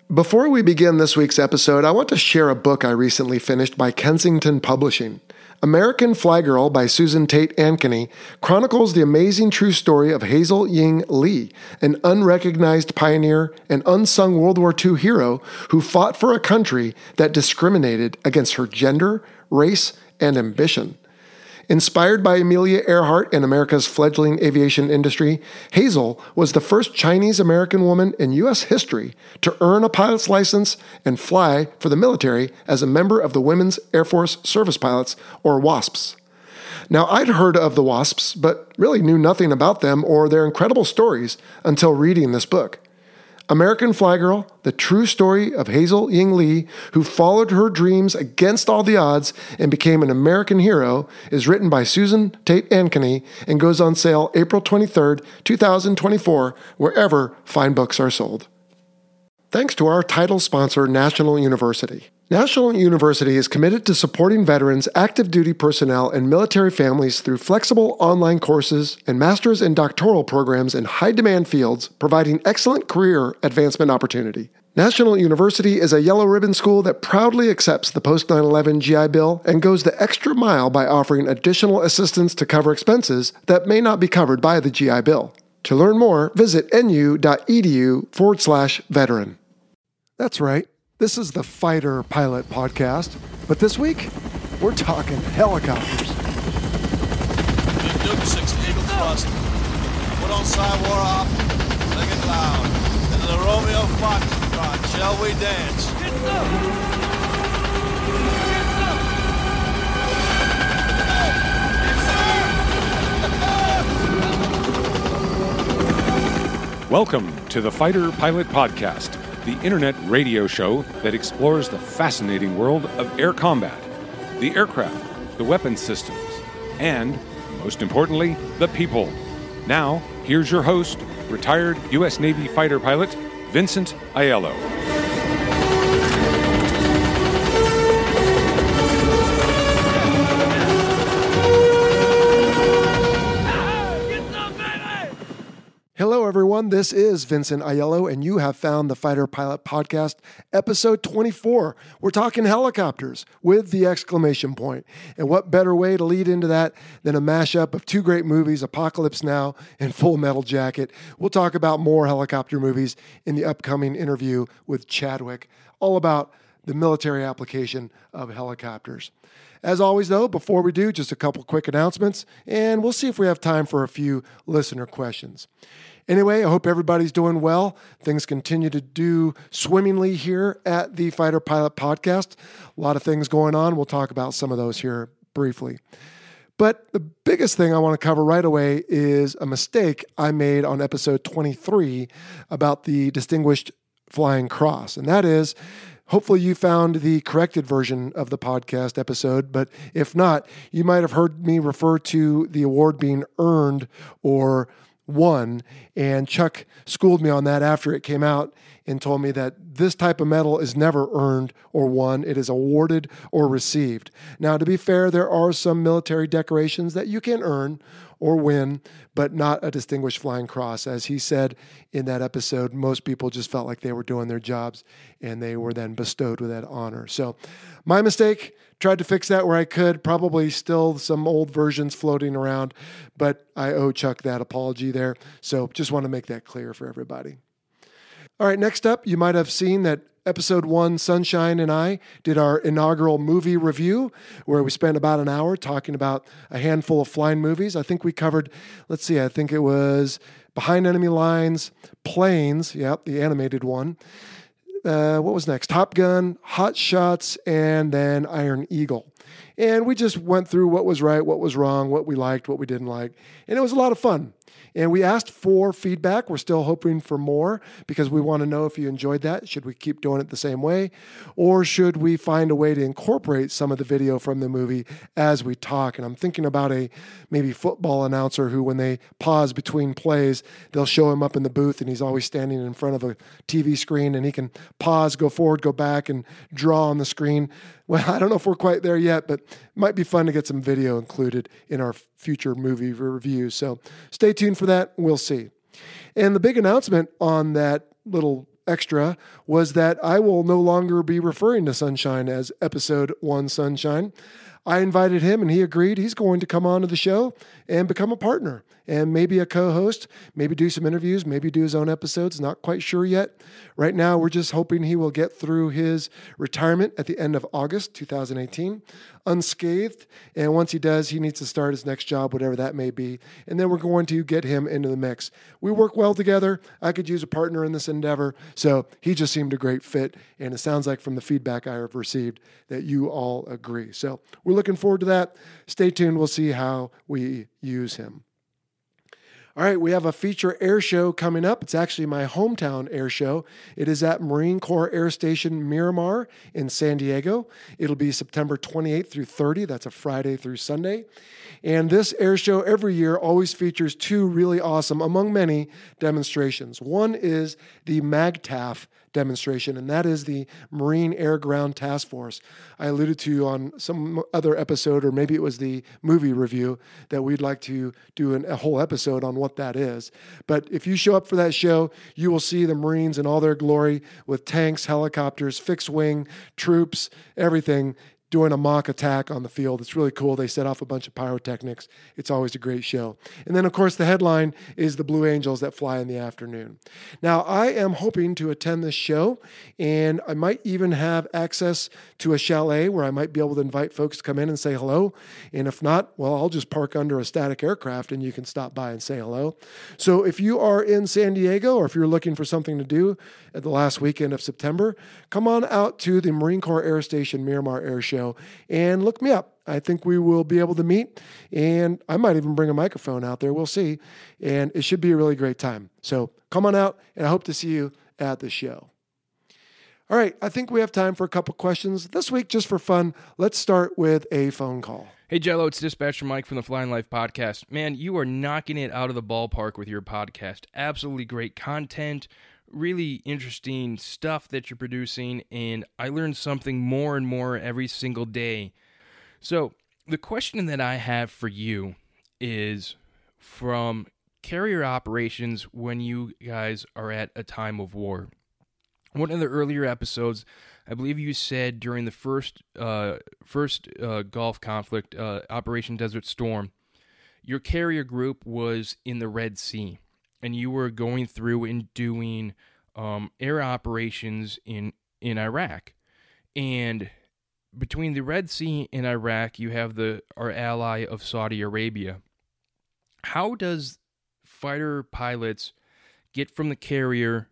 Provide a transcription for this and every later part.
Before we begin this week's episode, I want to share a book I recently finished by Kensington Publishing. American Fly Girl by Susan Tate Ankeny chronicles the amazing true story of Hazel Ying Lee, an unrecognized pioneer and unsung World War II hero who fought for a country that discriminated against her gender, race, and ambition. Inspired by Amelia Earhart and America's fledgling aviation industry, Hazel was the first Chinese-American woman in U.S. history to earn a pilot's license and fly for the military as a member of the Women's Air Force Service Pilots, or WASPs. Now, I'd heard of the WASPs, but really knew nothing about them or their incredible stories until reading this book. American Fly Girl, the true story of Hazel Ying Lee, who followed her dreams against all the odds and became an American hero, is written by Susan Tate Ankeny and goes on sale April 23rd, 2024, wherever fine books are sold. Thanks to our title sponsor, National University. National University is committed to supporting veterans, active duty personnel, and military families through flexible online courses and master's and doctoral programs in high-demand fields, providing excellent career advancement opportunity. National University is a yellow ribbon school that proudly accepts the post-9/11 GI Bill and goes the extra mile by offering additional assistance to cover expenses that may not be covered by the GI Bill. To learn more, visit nu.edu/veteran. That's right. This is the Fighter Pilot Podcast, but this week, we're talking helicopters. Duke 6 Eagle Thrust. Put on sidewall off, sing it loud. Into the Romeo Foxtrot, shall we dance? Welcome to the Fighter Pilot Podcast, the internet radio show that explores the fascinating world of air combat, the aircraft, the weapons systems, and, most importantly, the people. Now, here's your host, retired U.S. Navy fighter pilot, Vincent Aiello. Hello, everyone. This is Vincent Aiello, and you have found the Fighter Pilot Podcast, episode 24. We're talking helicopters with the exclamation point. And what better way to lead into that than a mashup of two great movies, Apocalypse Now and Full Metal Jacket. We'll talk about more helicopter movies in the upcoming interview with Chadwick, all about the military application of helicopters. As always, though, before we do, just a couple quick announcements, and we'll see if we have time for a few listener questions. Anyway, I hope everybody's doing well. Things continue to do swimmingly here at the Fighter Pilot Podcast. A lot of things going on. We'll talk about some of those here briefly. But the biggest thing I want to cover right away is a mistake I made on episode 23 about the Distinguished Flying Cross, and that is, hopefully you found the corrected version of the podcast episode, but if not, you might have heard me refer to the award being earned or won, and Chuck schooled me on that after it came out and told me that this type of medal is never earned or won. It is awarded or received. Now, to be fair, there are some military decorations that you can earn or win, but not a Distinguished Flying Cross. As he said in that episode, most people just felt like they were doing their jobs and they were then bestowed with that honor. So my mistake, tried to fix that where I could, probably still some old versions floating around, but I owe Chuck that apology there. So just want to make that clear for everybody. All right, next up, you might have seen that Episode 1, Sunshine and I did our inaugural movie review where we spent about an hour talking about a handful of flying movies. I think we covered, I think it was Behind Enemy Lines, Planes, yep, the animated one. What was next? Top Gun, Hot Shots, and then Iron Eagle. And we just went through what was right, what was wrong, what we liked, what we didn't like. And it was a lot of fun. And we asked for feedback. We're still hoping for more because we want to know if you enjoyed that. Should we keep doing it the same way? Or should we find a way to incorporate some of the video from the movie as we talk? And I'm thinking about a maybe football announcer who, when they pause between plays, they'll show him up in the booth and he's always standing in front of a TV screen and he can pause, go forward, go back, and draw on the screen. Well, I don't know if we're quite there yet, but it might be fun to get some video included in our future movie reviews. So stay tuned for that. We'll see. And the big announcement on that little extra was that I will no longer be referring to Sunshine as Episode 1 Sunshine. I invited him and he agreed he's going to come on to the show and become a partner and maybe a co-host, maybe do some interviews, maybe do his own episodes. Not quite sure yet. Right now, we're just hoping he will get through his retirement at the end of August 2018 unscathed. And once he does, he needs to start his next job, whatever that may be. And then we're going to get him into the mix. We work well together. I could use a partner in this endeavor. So he just seemed a great fit. And it sounds like from the feedback I have received that you all agree. So we're looking forward to that. Stay tuned. We'll see how we use him. All right, we have a feature air show coming up. It's actually my hometown air show. It is at Marine Corps Air Station Miramar in San Diego. It'll be September 28th through 30. That's a Friday through Sunday. And this air show every year always features two really awesome, among many, demonstrations. One is the MAGTF demonstration, and that is the Marine Air Ground Task Force. I alluded to on some other episode, or maybe it was the movie review, that we'd like to do a whole episode on what that is. But if you show up for that show, you will see the Marines in all their glory with tanks, helicopters, fixed wing, troops, everything, doing a mock attack on the field. It's really cool. They set off a bunch of pyrotechnics. It's always a great show. And then, of course, the headline is the Blue Angels that fly in the afternoon. Now, I am hoping to attend this show, and I might even have access to a chalet where I might be able to invite folks to come in and say hello. And if not, well, I'll just park under a static aircraft and you can stop by and say hello. So if you are in San Diego, or if you're looking for something to do at the last weekend of September, come on out to the Marine Corps Air Station Miramar Air Show and look me up. I think we will be able to meet, and I might even bring a microphone out there. We'll see. And it should be a really great time. So come on out, and I hope to see you at the show. All right, I think we have time for a couple questions. This week, just for fun, let's start with a phone call. Hey, Jello, it's Dispatcher Mike from the Flying Life Podcast. Man, you are knocking it out of the ballpark with your podcast. Absolutely great content, really interesting stuff that you're producing, and I learn something more and more every single day. So, the question that I have for you is from carrier operations when you guys are at a time of war. One of the earlier episodes, I believe you said during the first Gulf conflict, Operation Desert Storm, your carrier group was in the Red Sea, and you were going through and doing air operations in Iraq. And between the Red Sea and Iraq, you have our ally of Saudi Arabia. How does fighter pilots get from the carrier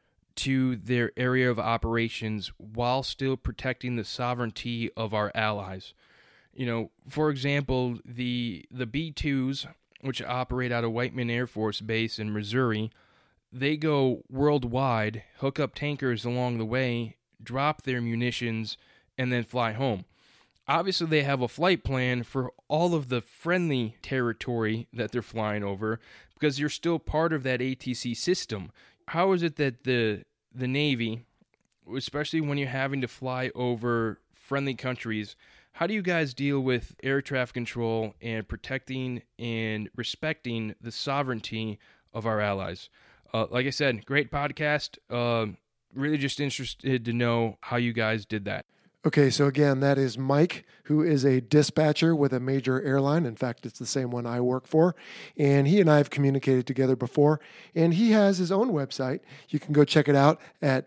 to their area of operations while still protecting the sovereignty of our allies? You know, for example, the B-2s, which operate out of Whiteman Air Force Base in Missouri, they go worldwide, hook up tankers along the way, drop their munitions, and then fly home. Obviously, they have a flight plan for all of the friendly territory that they're flying over because you're still part of that ATC system. How is it that the Navy, especially when you're having to fly over friendly countries, how do you guys deal with air traffic control and protecting and respecting the sovereignty of our allies? Like I said, great podcast. Really just interested to know how you guys did that. Okay, so again, that is Mike, who is a dispatcher with a major airline. In fact, it's the same one I work for. And he and I have communicated together before. And he has his own website. You can go check it out at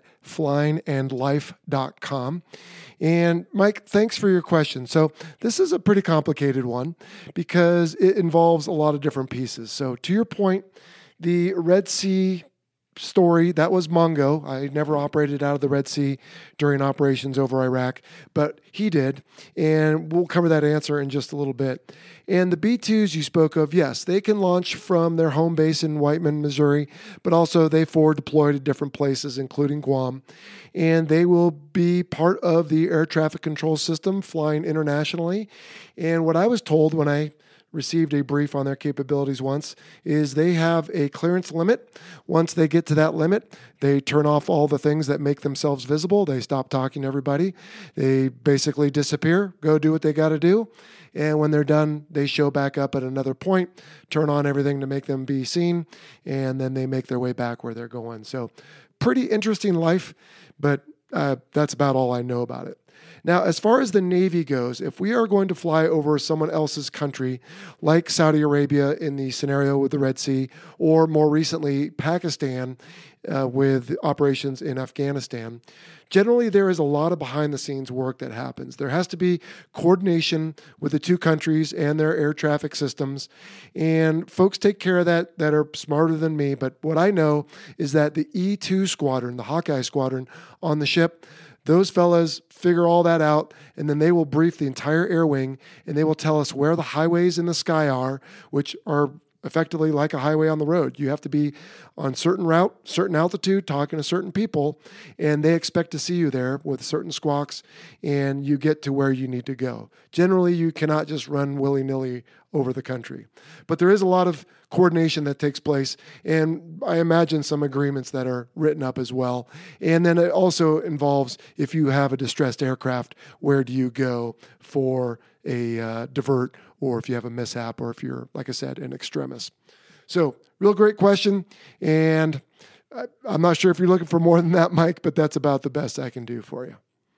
flyingandlife.com. And Mike, thanks for your question. So this is a pretty complicated one because it involves a lot of different pieces. So to your point, the Red Sea story, that was Mongo. I never operated out of the Red Sea during operations over Iraq, but he did, and we'll cover that answer in just a little bit. And the B-2s you spoke of, yes, they can launch from their home base in Whiteman, Missouri, but also they forward deploy to different places, including Guam, and they will be part of the air traffic control system flying internationally. And what I was told when I received a brief on their capabilities once is they have a clearance limit. Once they get to that limit, they turn off all the things that make themselves visible. They stop talking to everybody. They basically disappear, go do what they got to do. And when they're done, they show back up at another point, turn on everything to make them be seen, and then they make their way back where they're going. So pretty interesting life, but that's about all I know about it. Now, as far as the Navy goes, if we are going to fly over someone else's country, like Saudi Arabia in the scenario with the Red Sea, or more recently Pakistan with operations in Afghanistan, generally there is a lot of behind-the-scenes work that happens. There has to be coordination with the two countries and their air traffic systems, and folks take care of that are smarter than me. But what I know is that the E-2 squadron, the Hawkeye squadron on the ship, those fellas figure all that out, and then they will brief the entire air wing, and they will tell us where the highways in the sky are, which are effectively like a highway on the road. You have to be on certain route, certain altitude, talking to certain people, and they expect to see you there with certain squawks, and you get to where you need to go. Generally, you cannot just run willy-nilly over the country. But there is a lot of coordination that takes place, and I imagine some agreements that are written up as well. And then it also involves, if you have a distressed aircraft, where do you go for a divert, or if you have a mishap, or if you're, like I said, an extremis. So, real great question, and I'm not sure if you're looking for more than that, Mike, but that's about the best I can do for you.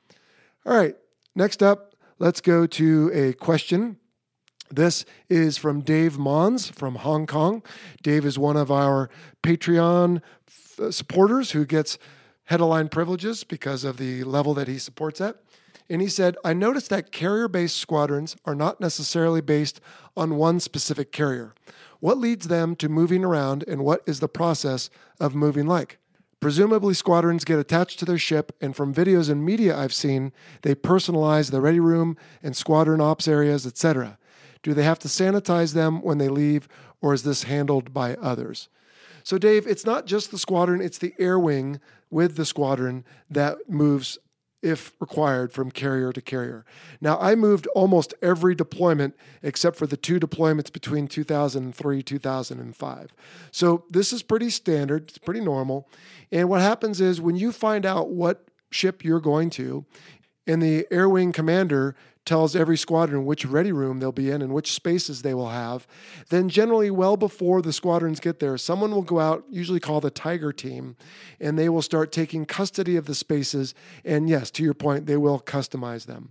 All right, next up, let's go to a question. This is from Dave Mons from Hong Kong. Dave is one of our Patreon supporters who gets head-of-line privileges because of the level that he supports at. And he said, I noticed that carrier-based squadrons are not necessarily based on one specific carrier. What leads them to moving around, and what is the process of moving like? Presumably, squadrons get attached to their ship, and from videos and media I've seen, they personalize the ready room and squadron ops areas, etc. Do they have to sanitize them when they leave, or is this handled by others? So, Dave, it's not just the squadron, it's the air wing with the squadron that moves, if required, from carrier to carrier. Now, I moved almost every deployment except for the 2 deployments between 2003, 2005. So this is pretty standard. It's pretty normal. And what happens is when you find out what ship you're going to, and the air wing commander tells every squadron which ready room they'll be in and which spaces they will have, then generally well before the squadrons get there, someone will go out, usually called the Tiger team, and they will start taking custody of the spaces. And yes, to your point, they will customize them.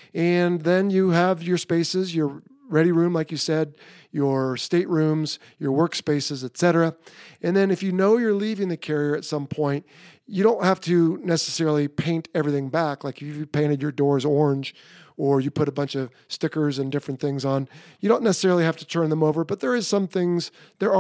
And then you have your spaces, your ready room, like you said, your staterooms, your workspaces, etc. And then if you know you're leaving the carrier at some point, you don't have to necessarily paint everything back. Like if you painted your doors orange, or you put a bunch of stickers and different things on, you don't necessarily have to turn them over, but there are some things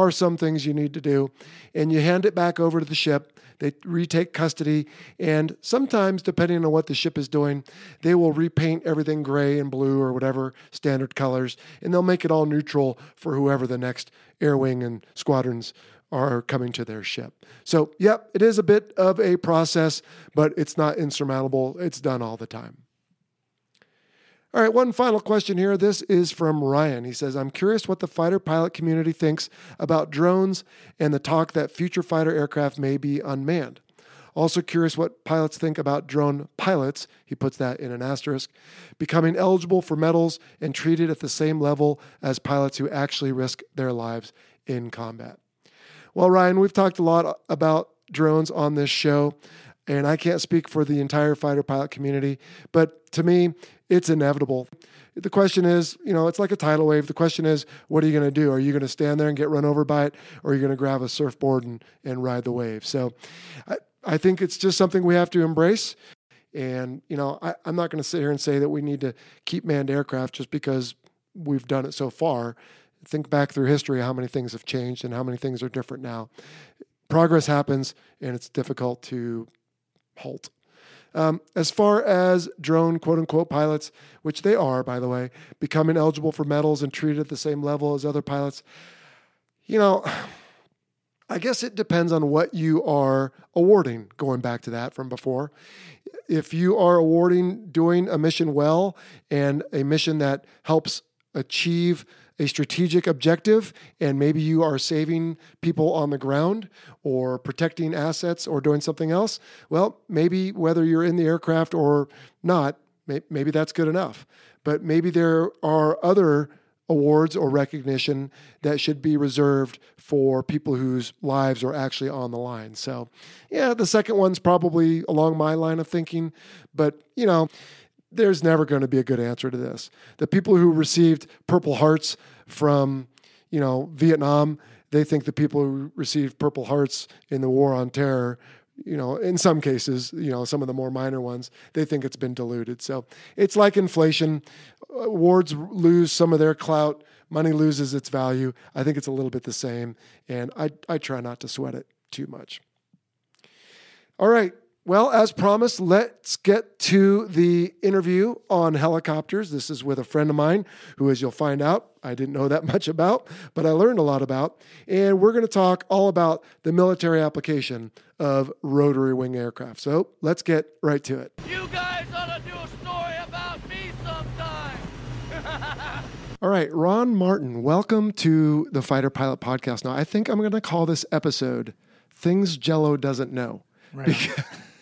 you need to do. And you hand it back over to the ship. They retake custody, and sometimes, depending on what the ship is doing, they will repaint everything gray and blue or whatever standard colors, and they'll make it all neutral for whoever the next air wing and squadrons are coming to their ship. So, yep, it is a bit of a process, but it's not insurmountable. It's done all the time. All right, one final question here. This is from Ryan. He says, I'm curious what the fighter pilot community thinks about drones and the talk that future fighter aircraft may be unmanned. Also curious what pilots think about drone pilots, he puts that in an asterisk, becoming eligible for medals and treated at the same level as pilots who actually risk their lives in combat. Well, Ryan, we've talked a lot about drones on this show, and I can't speak for the entire fighter pilot community, but to me, it's inevitable. The question is, it's like a tidal wave. The question is, what are you going to do? Are you going to stand there and get run over by it, or are you going to grab a surfboard and ride the wave? So I think it's just something we have to embrace. And, I'm not going to sit here and say that we need to keep manned aircraft just because we've done it so far. Think back through history, how many things have changed and how many things are different now. Progress happens, and it's difficult to halt. As far as drone quote-unquote pilots, which they are, by the way, becoming eligible for medals and treated at the same level as other pilots, I guess it depends on what you are awarding, going back to that from before. If you are awarding doing a mission well and a mission that helps achieve a strategic objective, and maybe you are saving people on the ground or protecting assets or doing something else, well, maybe whether you're in the aircraft or not, maybe that's good enough. But maybe there are other awards or recognition that should be reserved for people whose lives are actually on the line. So, yeah, the second one's probably along my line of thinking, but, there's never going to be a good answer to this. The people who received Purple Hearts from, Vietnam, they think the people who received Purple Hearts in the War on Terror, in some cases, some of the more minor ones, they think it's been diluted. So it's like inflation. Awards lose some of their clout. Money loses its value. I think it's a little bit the same, and I try not to sweat it too much. All right. Well, as promised, let's get to the interview on helicopters. This is with a friend of mine who, as you'll find out, I didn't know that much about, but I learned a lot about. And we're going to talk all about the military application of rotary wing aircraft. So let's get right to it. You guys ought to do a story about me sometime. All right, Ron Martin, welcome to the Fighter Pilot Podcast. Now, I think I'm going to call this episode Things Jello Doesn't Know. Right.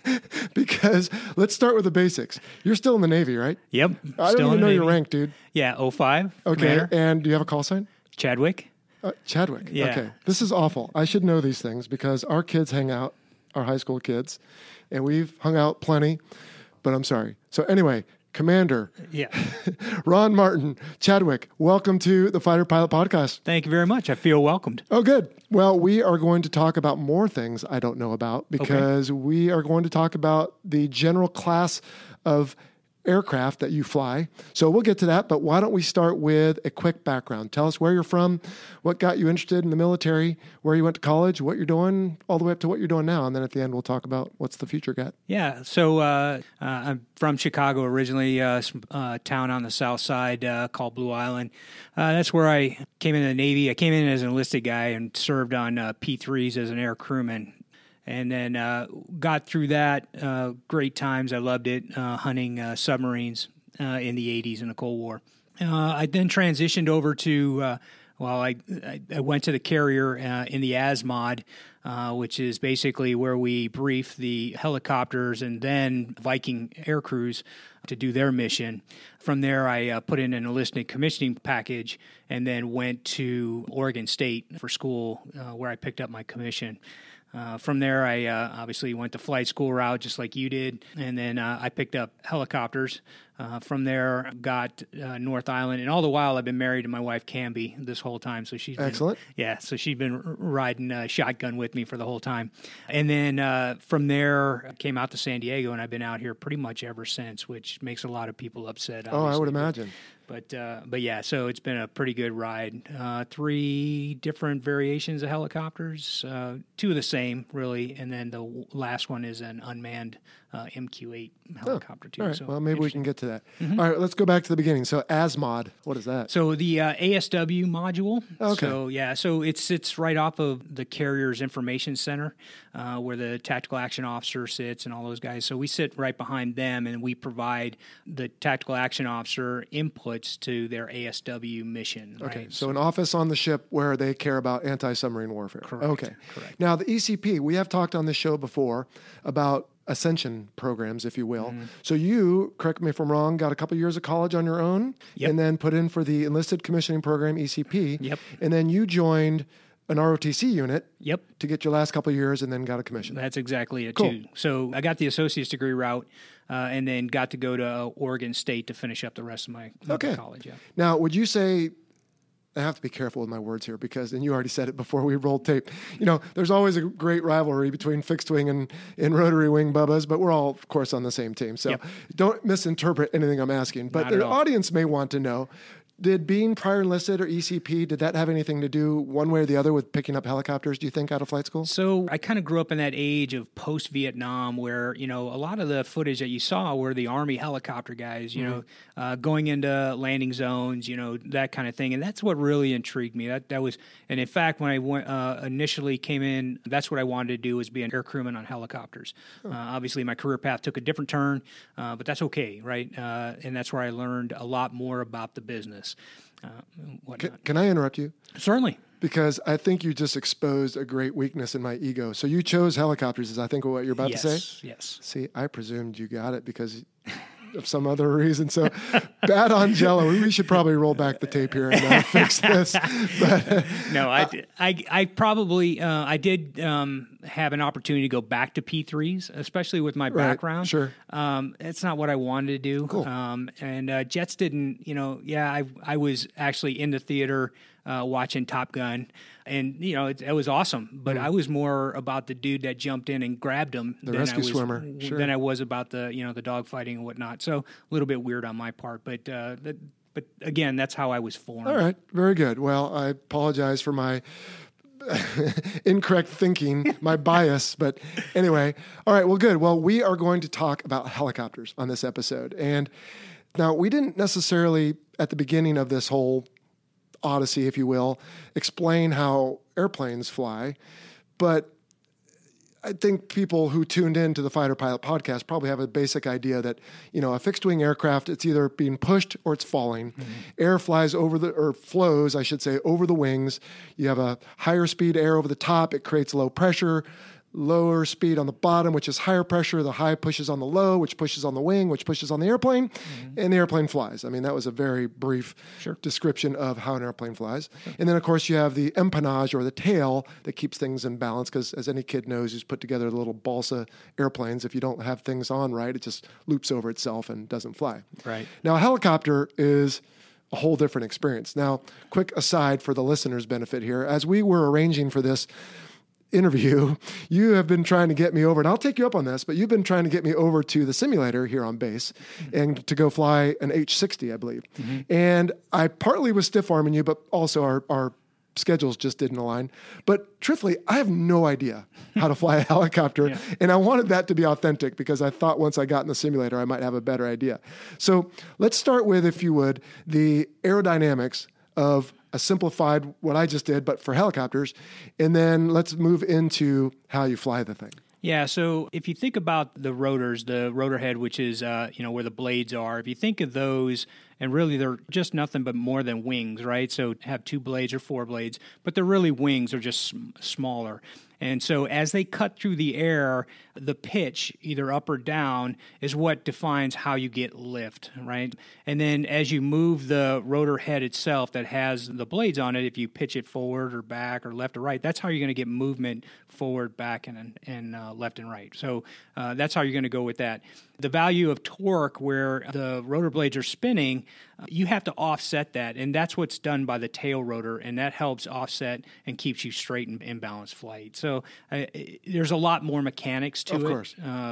Because let's start with the basics. You're still in the Navy, right? Yep. I don't even know your rank, dude. Yeah, 05. Okay, Commander. and do you have a call sign? Chadwick. Chadwick. Yeah. Okay, this is awful. I should know these things because our kids hang out, our high school kids, and we've hung out plenty, but I'm sorry. So anyway, Commander, Yeah. Ron Martin, Chadwick, welcome to the Fighter Pilot Podcast. Thank you very much. I feel welcomed. Oh, good. Well, we are going to talk about more things I don't know about because we are going to talk about the general class of aircraft that you fly. So we'll get to that, but why don't we start with a quick background? Tell us where you're from, what got you interested in the military, where you went to college, what you're doing, all the way up to what you're doing now. And then at the end, we'll talk about what's the future got. Yeah. So I'm from Chicago originally, a town on the south side called Blue Island. That's where I came into the Navy. I came in as an enlisted guy and served on P3s as an air crewman. And then got through that. Great times. I loved it, hunting submarines in the 80s in the Cold War. I then transitioned over to, I went to the carrier in the ASMOD, which is basically where we brief the helicopters and then Viking air crews to do their mission. From there, I put in an enlisted commissioning package and then went to Oregon State for school, where I picked up my commission. From there, I obviously went the flight school route just like you did, and then I picked up helicopters. From there, got North Island, and all the while I've been married to my wife Camby this whole time. So she's Excellent. So she's been riding shotgun with me for the whole time. And then from there, I came out to San Diego, and I've been out here pretty much ever since, which makes a lot of people upset. Oh, I would imagine. But yeah, so it's been a pretty good ride. 3 different variations of helicopters, 2 of the same, really, and then the last one is an unmanned MQ-8 helicopter, too. All right, So well, maybe we can get to that. Mm-hmm. All right, let's go back to the beginning. So ASMOD, what is that? So the ASW module. Okay. So it sits right off of the carrier's information center, where the tactical action officer sits and all those guys. So we sit right behind them, and we provide the tactical action officer inputs to their ASW mission. Okay, right? so an office on the ship where they care about anti-submarine warfare. Correct. Okay. Correct. Now, the ECP, we have talked on this show before about ascension programs, if you will. Mm-hmm. So you, correct me if I'm wrong, got a couple years of college on your own, Yep. and then put in for the enlisted commissioning program, ECP. Yep. And then you joined an ROTC unit Yep. to get your last couple of years and then got a commission. That's exactly it, Cool. too. So I got the associate's degree route and then got to go to Oregon State to finish up the rest of my college. Yeah. Now, would you say, I have to be careful with my words here because, and you already said it before we rolled tape, there's always a great rivalry between fixed wing and rotary wing bubbas, but we're all, of course, on the same team. So Yep. don't misinterpret anything I'm asking. But Not at the all. audience may want to know, did being prior enlisted or ECP, did that have anything to do one way or the other with picking up helicopters, do you think, out of flight school? So I kind of grew up in that age of post-Vietnam where, a lot of the footage that you saw were the Army helicopter guys, going into landing zones, that kind of thing. And that's what really intrigued me. That was, and in fact, when I went, initially came in, that's what I wanted to do, was be an air crewman on helicopters. Obviously, my career path took a different turn, but that's okay, right? And that's where I learned a lot more about the business. Whatnot. Can I interrupt you? Certainly. Because I think you just exposed a great weakness in my ego. So you chose helicopters, is I think what you're about to say? Yes. See, I presumed you got it because of some other reason. So bad on Jello. We should probably roll back the tape here and fix this. But no, I probably I did have an opportunity to go back to P3s, especially with my background. Sure. It's not what I wanted to do. Cool. And Jets didn't, I was actually in the theater watching Top Gun, and it was awesome. But I was more about the dude that jumped in and grabbed him, the rescue swimmer, sure, than I was about the the dog fighting and whatnot. So a little bit weird on my part, but again, that's how I was formed. All right, very good. Well, I apologize for my incorrect thinking, my bias, but anyway. All right, well, good. Well, we are going to talk about helicopters on this episode, and now we didn't necessarily at the beginning of this whole odyssey, if you will, explain how airplanes fly, but I think people who tuned in to the Fighter Pilot podcast probably have a basic idea that, a fixed wing aircraft, it's either being pushed or it's falling. Mm-hmm. Air flows, I should say, over the wings. You have a higher speed air over the top. It creates low pressure. Lower speed on the bottom, which is higher pressure. The high pushes on the low, which pushes on the wing, which pushes on the airplane, and the airplane flies. I mean, that was a very brief description of how an airplane flies. And then, of course, you have the empennage, or the tail, that keeps things in balance, because as any kid knows who's put together the little balsa airplanes, if you don't have things on right, it just loops over itself and doesn't fly. Right. Now, a helicopter is a whole different experience. Now, quick aside for the listeners' benefit here, as we were arranging for this interview, you have been trying to get me over, and I'll take you up on this, but you've been trying to get me over to the simulator here on base and to go fly an H-60, I believe. Mm-hmm. And I partly was stiff-arming you, but also our schedules just didn't align. But truthfully, I have no idea how to fly a helicopter, and I wanted that to be authentic because I thought once I got in the simulator, I might have a better idea. So let's start with, if you would, the aerodynamics of a simplified, what I just did, but for helicopters. And then let's move into how you fly the thing. Yeah, so if you think about the rotors, the rotor head, which is where the blades are, if you think of those, and really they're just nothing but more than wings, right? So have 2 blades or 4 blades, but they're really wings, they're just smaller. And so as they cut through the air, the pitch, either up or down, is what defines how you get lift, right? And then as you move the rotor head itself that has the blades on it, if you pitch it forward or back or left or right, that's how you're going to get movement forward, back, and left and right. So that's how you're going to go with that. The value of torque, where the rotor blades are spinning, you have to offset that, and that's what's done by the tail rotor, and that helps offset and keeps you straight in balanced flight. So there's a lot more mechanics to it. Of course.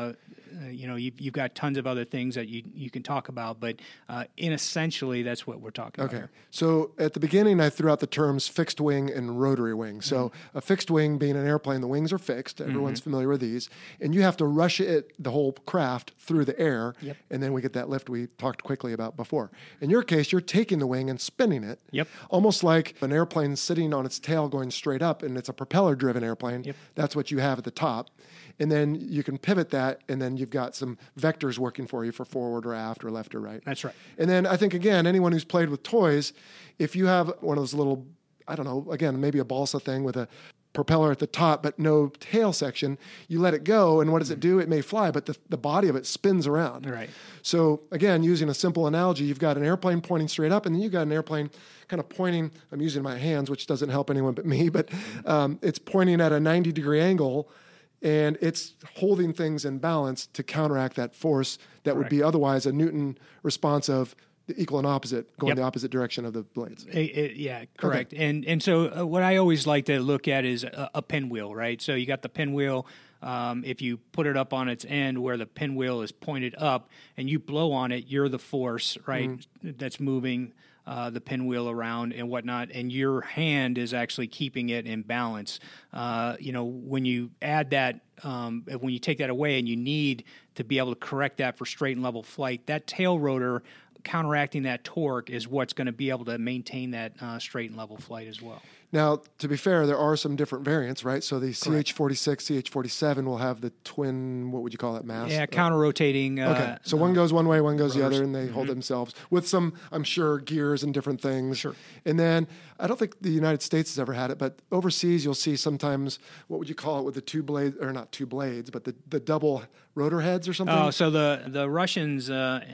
You've got tons of other things that you can talk about, but essentially that's what we're talking about here. So at the beginning, I threw out the terms fixed wing and rotary wing. So a fixed wing being an airplane, the wings are fixed. Everyone's familiar with these. And you have to rush the whole craft through the air, and then we get that lift we talked quickly about before. In your case, you're taking the wing and spinning it, almost like an airplane sitting on its tail going straight up, and it's a propeller-driven airplane. That's what you have at the top. And then you can pivot that, and then you've got some vectors working for you for forward or aft or left or right. That's right. And then I think, again, anyone who's played with toys, if you have one of those little, I don't know, again, maybe a balsa thing with a propeller at the top but no tail section, you let it go, and what does it do? It may fly, but the body of it spins around. Right. So again, using a simple analogy, you've got an airplane pointing straight up, and then you've got an airplane kind of pointing, I'm using my hands, which doesn't help anyone but me, but it's pointing at a 90-degree angle, and it's holding things in balance to counteract that force that would be otherwise a Newton response of the equal and opposite, going the opposite direction of the blades. Correct. Okay. And so what I always like to look at is a pinwheel, right? So you got the pinwheel. If you put it up on its end where the pinwheel is pointed up and you blow on it, you're the force, right, that's moving the pinwheel around and whatnot, and your hand is actually keeping it in balance. When you add that, when you take that away and you need to be able to correct that for straight and level flight, that tail rotor counteracting that torque is what's going to be able to maintain that straight and level flight as well. Now, to be fair, there are some different variants, right? So the CH-46, CH-47 will have the twin, what would you call that, mast? Yeah, counter-rotating. Okay, so one goes one way, one goes the other, and they hold themselves with some, I'm sure, gears and different things. Sure. And then I don't think the United States has ever had it, but overseas you'll see sometimes, what would you call it, with the two blades, or not two blades, but the double rotor heads or something? Oh, so the Russians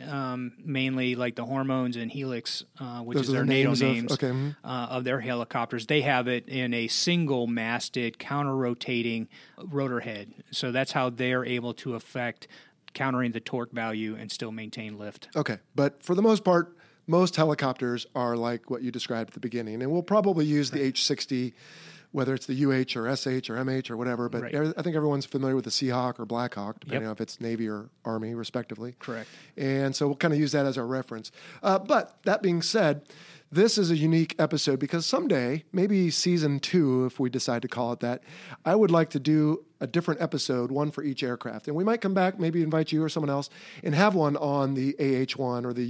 mainly, like the Hormones and Helix, which Those is are their the NATO names of- names of their helicopters, they have it in a single-masted, counter-rotating rotor head. So that's how they're able to affect countering the torque value and still maintain lift. Okay, but for the most part, most helicopters are like what you described at the beginning, and we'll probably use the H-60, whether it's the UH or SH or MH or whatever, but Right. I think everyone's familiar with the Seahawk or Blackhawk, depending on if it's Navy or Army, respectively. Correct. And so we'll kind of use that as our reference. But that being said, this is a unique episode because someday, maybe season 2, if we decide to call it that, I would like to do a different episode, one for each aircraft. And we might come back, maybe invite you or someone else, and have one on the AH-1 or the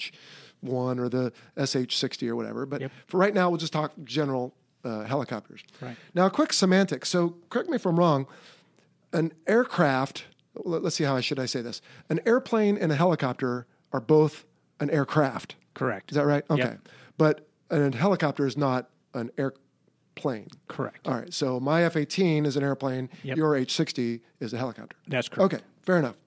UH-1 or the SH-60 or whatever. But for right now, we'll just talk general helicopters. Right. Now, a quick semantics. So correct me if I'm wrong. An aircraft, let's see, how should I say this? An airplane and a helicopter are both an aircraft. Correct. Is that right? Okay. Yep. But a helicopter is not an airplane. Correct. All right. So my F-18 is an airplane. Yep. Your H-60 is a helicopter. That's correct. Okay. Fair enough.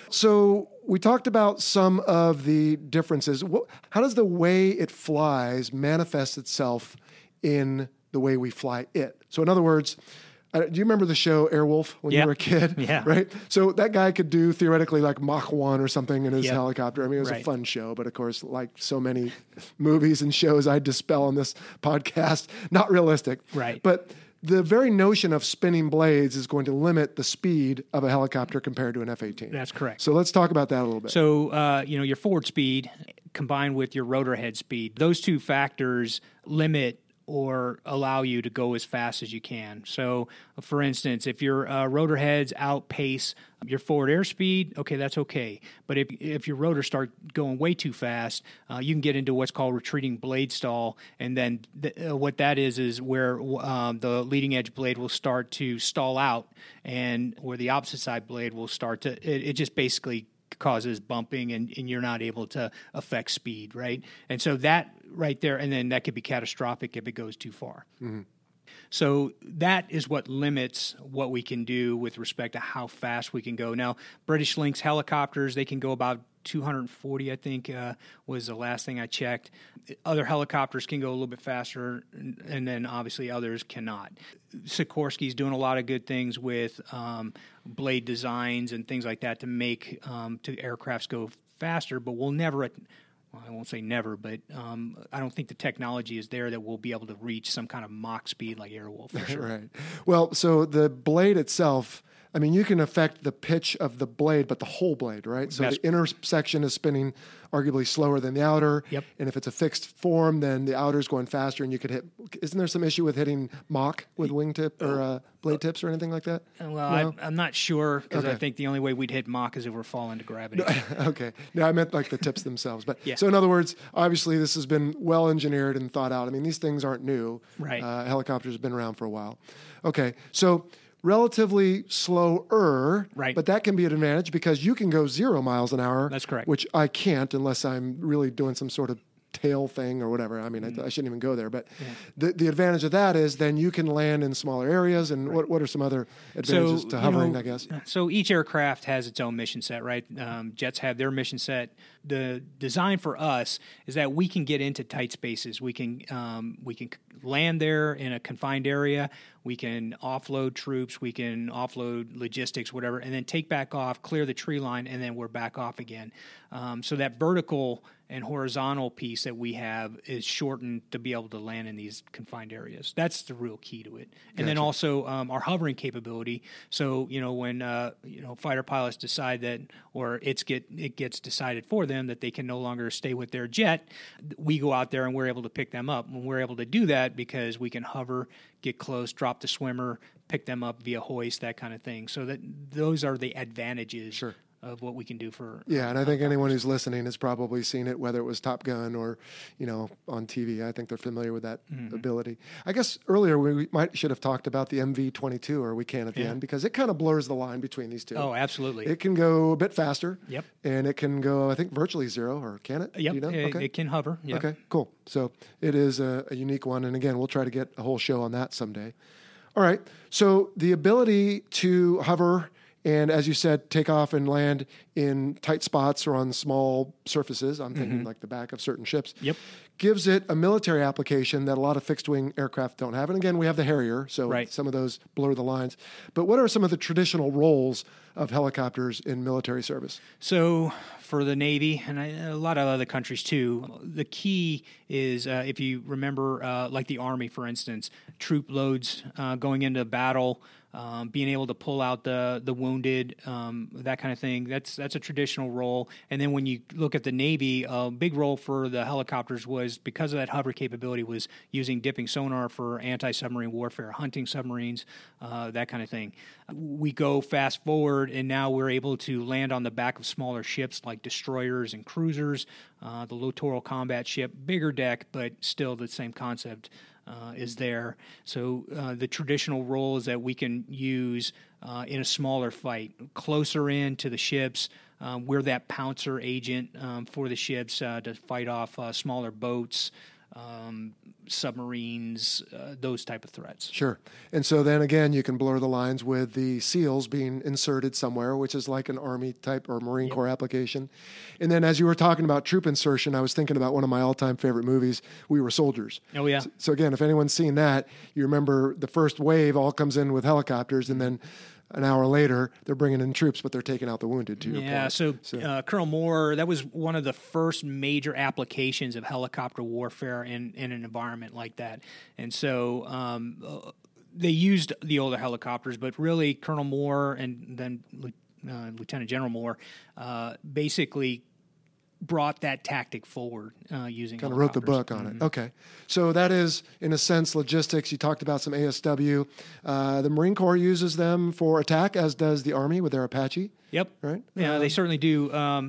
So we talked about some of the differences. How does the way it flies manifest itself in the way we fly it? So in other words, do you remember the show Airwolf when you were a kid? Yeah. Right? So that guy could do theoretically like Mach 1 or something in his Yep. helicopter. I mean, it was a Right. fun show, but of course, like so many movies and shows I dispel on this podcast, not realistic. Right. But the very notion of spinning blades is going to limit the speed of a helicopter compared to an F-18. That's correct. So let's talk about that a little bit. So, your forward speed combined with your rotor head speed, those two factors limit or allow you to go as fast as you can. So, for instance, if your rotor heads outpace your forward airspeed, okay, that's okay. But if your rotors start going way too fast, you can get into what's called retreating blade stall, and then what that is where the leading edge blade will start to stall out, and where the opposite side blade will start to, it just basically causes bumping and you're not able to affect speed, right? And so that right there, and then that could be catastrophic if it goes too far. Mm-hmm. So that is what limits what we can do with respect to how fast we can go. Now, British Lynx helicopters, they can go about 240, I think, was the last thing I checked. Other helicopters can go a little bit faster, and then obviously others cannot. Sikorsky's doing a lot of good things with blade designs and things like that to make to aircrafts go faster, but we'll never... Well, I won't say never, but I don't think the technology is there that we'll be able to reach some kind of Mach speed like Airwolf for sure. Right. Well, so the blade itself, I mean, you can affect the pitch of the blade, but the whole blade, right? So the inner section is spinning arguably slower than the outer. Yep. And if it's a fixed form, then the outer is going faster, and you could hit. Isn't there some issue with hitting Mach with wingtip or blade tips or anything like that? Well, I'm not sure because I Okay. think the only way we'd hit Mach is if we're falling to gravity. Okay. No, I meant like the tips themselves. But Yeah. so in other words, obviously this has been well engineered and thought out. I mean, these things aren't new. Right. Helicopters have been around for a while. Okay. So relatively slower, Right. but that can be an advantage because you can go 0 miles an hour. That's correct. Which I can't unless I'm really doing some sort of tail thing or whatever. I mean, I shouldn't even go there. But the advantage of that is then you can land in smaller areas. And what are some other advantages to hovering, I guess? So each aircraft has its own mission set, right? Jets have their mission set. The design for us is that we can get into tight spaces. We can land there in a confined area. We can offload troops. We can offload logistics, whatever, and then take back off, clear the tree line, and then we're back off again. So that vertical and horizontal piece that we have is shortened to be able to land in these confined areas. That's the real key to it. And then also our hovering capability. So, when fighter pilots decide that, or it gets decided for them that they can no longer stay with their jet, we go out there and we're able to pick them up. And we're able to do that because we can hover, get close, drop the swimmer, pick them up via hoist, that kind of thing. So that those are the advantages of what we can do for. Yeah, and I think anyone who's listening has probably seen it, whether it was Top Gun or, on TV. I think they're familiar with that ability. I guess earlier we should have talked about the MV-22, or we can at the end, because it kind of blurs the line between these two. Oh, absolutely. It can go a bit faster. Yep. And it can go, I think, virtually zero, or can it? Yep. Do you know? Okay. It can hover. Yep. Okay, cool. So it is a unique one. And again, we'll try to get a whole show on that someday. All right. So the ability to hover and, as you said, take off and land in tight spots or on small surfaces, I'm thinking like the back of certain ships, Yep. gives it a military application that a lot of fixed-wing aircraft don't have. And again, we have the Harrier, so some of those blur the lines. But what are some of the traditional roles of helicopters in military service? So for the Navy, and a lot of other countries too, the key is, if you remember, like the Army, for instance, troop loads going into battle, being able to pull out the wounded, that kind of thing. That's a traditional role. And then when you look at the Navy, a big role for the helicopters was, because of that hover capability, was using dipping sonar for anti-submarine warfare, hunting submarines, that kind of thing. We go fast forward, and now we're able to land on the back of smaller ships like destroyers and cruisers, the littoral combat ship, bigger deck, but still the same concept is there. So the traditional roles that we can use in a smaller fight, closer in to the ships, we're that pouncer agent for the ships to fight off smaller boats, submarines, those type of threats. Sure. And so then again, you can blur the lines with the SEALs being inserted somewhere, which is like an Army type or Marine Corps application. And then as you were talking about troop insertion, I was thinking about one of my all-time favorite movies, We Were Soldiers. Oh, yeah. So again, if anyone's seen that, you remember the first wave all comes in with helicopters, and then an hour later, they're bringing in troops, but they're taking out the wounded, to your point. So Colonel Moore, that was one of the first major applications of helicopter warfare in an environment like that. And so they used the older helicopters, but really Colonel Moore and then Lieutenant General Moore basically brought that tactic forward using kind of wrote the book on it. Okay. So that is, in a sense, logistics. You talked about some ASW. The Marine Corps uses them for attack, as does the Army with their Apache. Yep. Right? Yeah, they certainly do.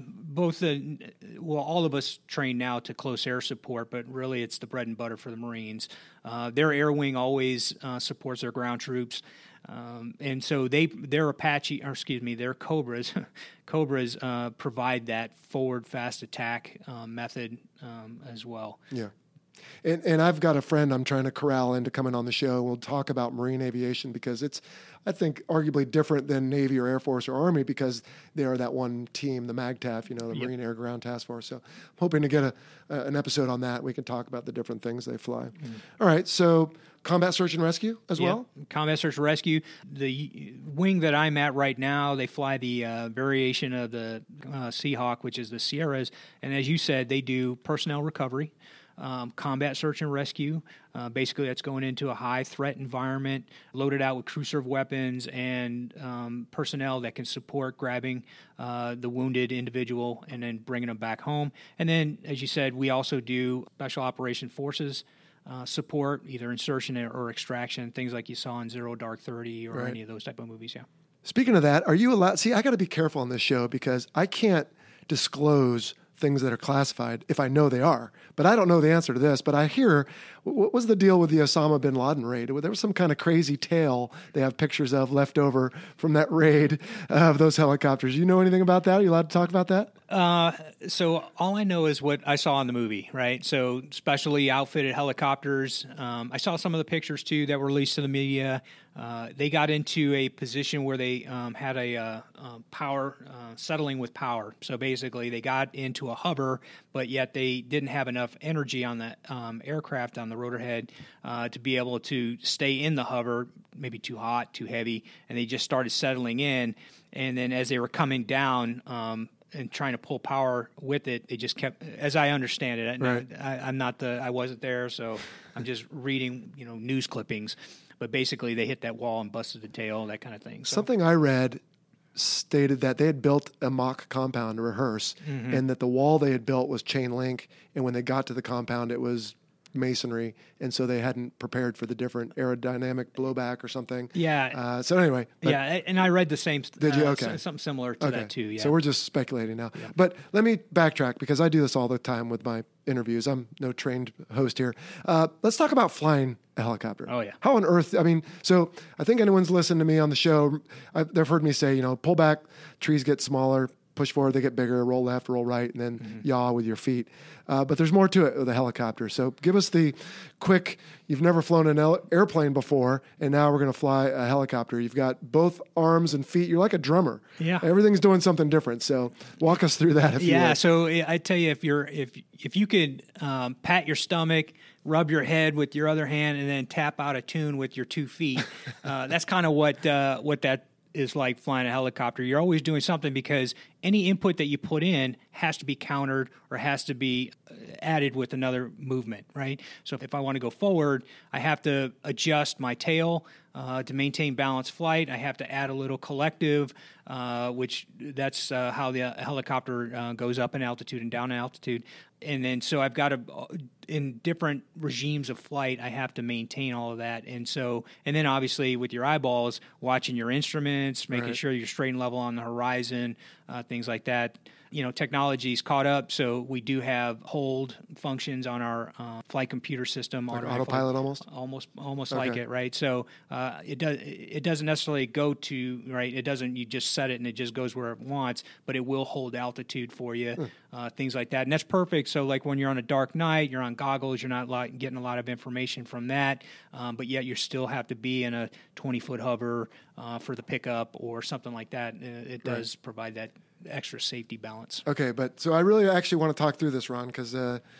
All of us train now to close air support, but really it's the bread and butter for the Marines. Their air wing always supports their ground troops. And so their Cobras provide that forward fast attack method as well. Yeah. And I've got a friend I'm trying to corral into coming on the show. We'll talk about marine aviation because it's, I think, arguably different than Navy or Air Force or Army because they are that one team, the MAGTF, the Marine Air Ground Task Force. So I'm hoping to get an episode on that. We can talk about the different things they fly. All right, so combat search and rescue as well? Combat search and rescue. The wing that I'm at right now, they fly the variation of the Seahawk, which is the Sierras. And as you said, they do personnel recovery. Combat search and rescue. Basically, that's going into a high-threat environment, loaded out with crew-serve weapons and personnel that can support grabbing the wounded individual and then bringing them back home. And then, as you said, we also do special operation forces support, either insertion or extraction, things like you saw in Zero Dark 30 or any of those type of movies, Speaking of that, are you allowed... See, I got to be careful on this show because I can't disclose things that are classified if I know they are. But I don't know the answer to this. But I hear, what was the deal with the Osama bin Laden raid? There was some kind of crazy tale they have pictures of left over from that raid of those helicopters. You know anything about that? Are you allowed to talk about that? So all I know is what I saw in the movie, right? So specially outfitted helicopters. I saw some of the pictures, too, that were released to the media. They got into a position where they had a power, settling with power. So basically they got into a hover, but yet they didn't have enough energy on that aircraft, on the rotor head, to be able to stay in the hover, maybe too hot, too heavy, and they just started settling in. And then as they were coming down and trying to pull power with it, they just kept, as I understand it, right. I wasn't there, so I'm just reading, news clippings. But basically, they hit that wall and busted the tail, that kind of thing. So. Something I read stated that they had built a mock compound to rehearse, and that the wall they had built was chain link, and when they got to the compound, it was masonry, and so they hadn't prepared for the different aerodynamic blowback or something. Yeah. So anyway. And I read the same. Did you? Okay. Something similar to that too. Yeah. So we're just speculating now. Yeah. But let me backtrack because I do this all the time with my interviews. I'm no trained host here. Let's talk about flying a helicopter. Oh, yeah. How on earth? I mean, so I think anyone's listened to me on the show, they've heard me say, pull back, trees get smaller, push forward, they get bigger, roll left, roll right, and then yaw with your feet. But there's more to it with a helicopter. So give us the quick, you've never flown an airplane before, and now we're going to fly a helicopter. You've got both arms and feet. You're like a drummer. Yeah. Everything's doing something different. So walk us through that if you would. So I tell you, if you could pat your stomach, rub your head with your other hand, and then tap out a tune with your 2 feet, that's kind of what that is like flying a helicopter. You're always doing something because any input that you put in has to be countered or has to be added with another movement, right? So if I want to go forward, I have to adjust my tail to maintain balanced flight. I have to add a little collective, which that's how the helicopter goes up in altitude and down in altitude. And then so I've got to, in different regimes of flight, I have to maintain all of that. And then obviously with your eyeballs, watching your instruments, making sure you're straight and level on the horizon, things like that. Technology's caught up, so we do have hold functions on our flight computer system. Like autopilot almost like it, right? So it doesn't necessarily go to, right? It doesn't, you just set it and it just goes where it wants, but it will hold altitude for you, things like that. And that's perfect. So like when you're on a dark night, you're on goggles, you're not getting a lot of information from that, but yet you still have to be in a 20-foot hover for the pickup or something like that. It does provide that extra safety balance. Okay, so I really actually want to talk through this, Ron, because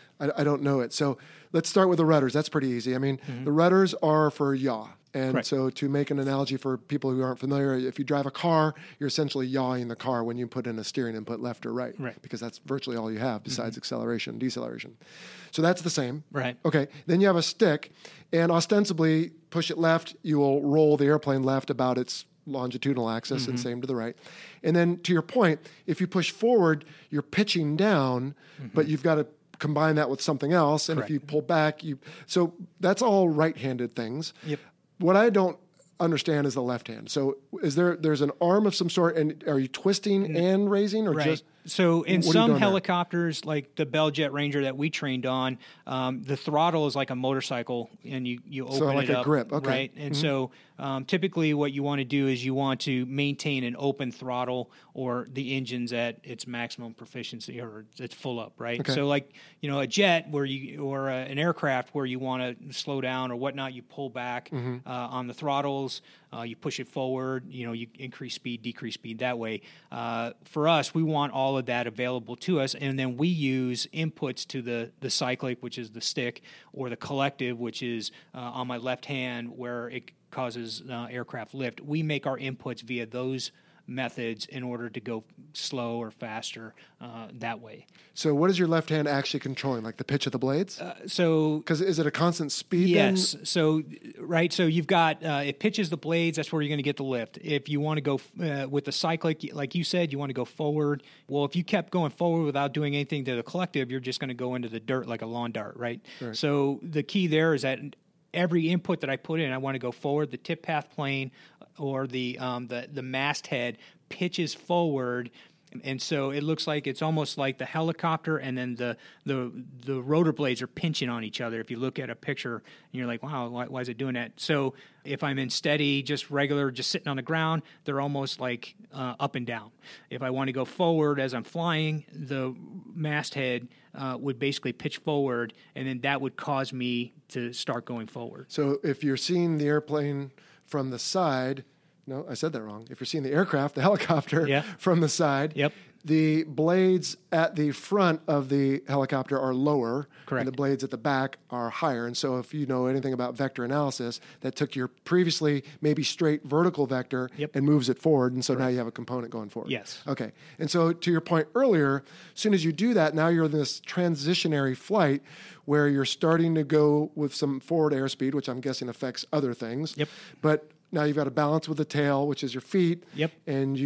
I don't know it. So let's start with the rudders. That's pretty easy. I mean, the rudders are for yaw. And Correct. So to make an analogy for people who aren't familiar, if you drive a car, you're essentially yawing the car when you put in a steering input left or right. Because that's virtually all you have besides acceleration and deceleration. So that's the same. Right. Okay, then you have a stick, and ostensibly push it left, you will roll the airplane left about its longitudinal axis and same to the right. And then to your point, if you push forward, you're pitching down, but you've got to combine that with something else. And Correct. if you pull back, so that's all right-handed things. Yep. What I don't understand is the left hand. So there's an arm of some sort, and are you twisting and raising, or just? So in what are you some doing there? helicopters, like the Bell Jet Ranger that we trained on, the throttle is like a motorcycle, and you open like it a up, grip, okay. right? And so typically, what you want to do is you want to maintain an open throttle, or the engine's at its maximum proficiency, or it's full up, right? Okay. So like a jet or an aircraft where you want to slow down or whatnot, you pull back on the throttles. You push it forward, you increase speed, decrease speed that way. For us, we want all of that available to us, and then we use inputs to the cyclic, which is the stick, or the collective, which is on my left hand where it causes aircraft lift. We make our inputs via those methods in order to go slow or faster that way. So what is your left hand actually controlling, like the pitch of the blades? Because is it a constant speed? Yes. Then? So you've got it pitches the blades. That's where you're going to get the lift. If you want to go with the cyclic, like you said, you want to go forward. Well, if you kept going forward without doing anything to the collective, you're just going to go into the dirt like a lawn dart, right? So the key there is that every input that I put in, I want to go forward. The tip path plane or the masthead pitches forward, and so it looks like it's almost like the helicopter, and then the rotor blades are pinching on each other. If you look at a picture, and you're like, wow, why is it doing that? So if I'm in steady, just regular, just sitting on the ground, they're almost like up and down. If I want to go forward as I'm flying, the masthead would basically pitch forward, and then that would cause me to start going forward. So if you're seeing the airplane from the side, no, I said that wrong. If you're seeing the aircraft, the helicopter from the side, the blades at the front of the helicopter are lower, Correct. and the blades at the back are higher. And so if you know anything about vector analysis, that took your previously maybe straight vertical vector and moves it forward, and so now you have a component going forward. Yes. Okay. And so to your point earlier, as soon as you do that, now you're in this transitionary flight where you're starting to go with some forward airspeed, which I'm guessing affects other things. Yep. But now you've got a balance with the tail, which is your feet. Yep. And you've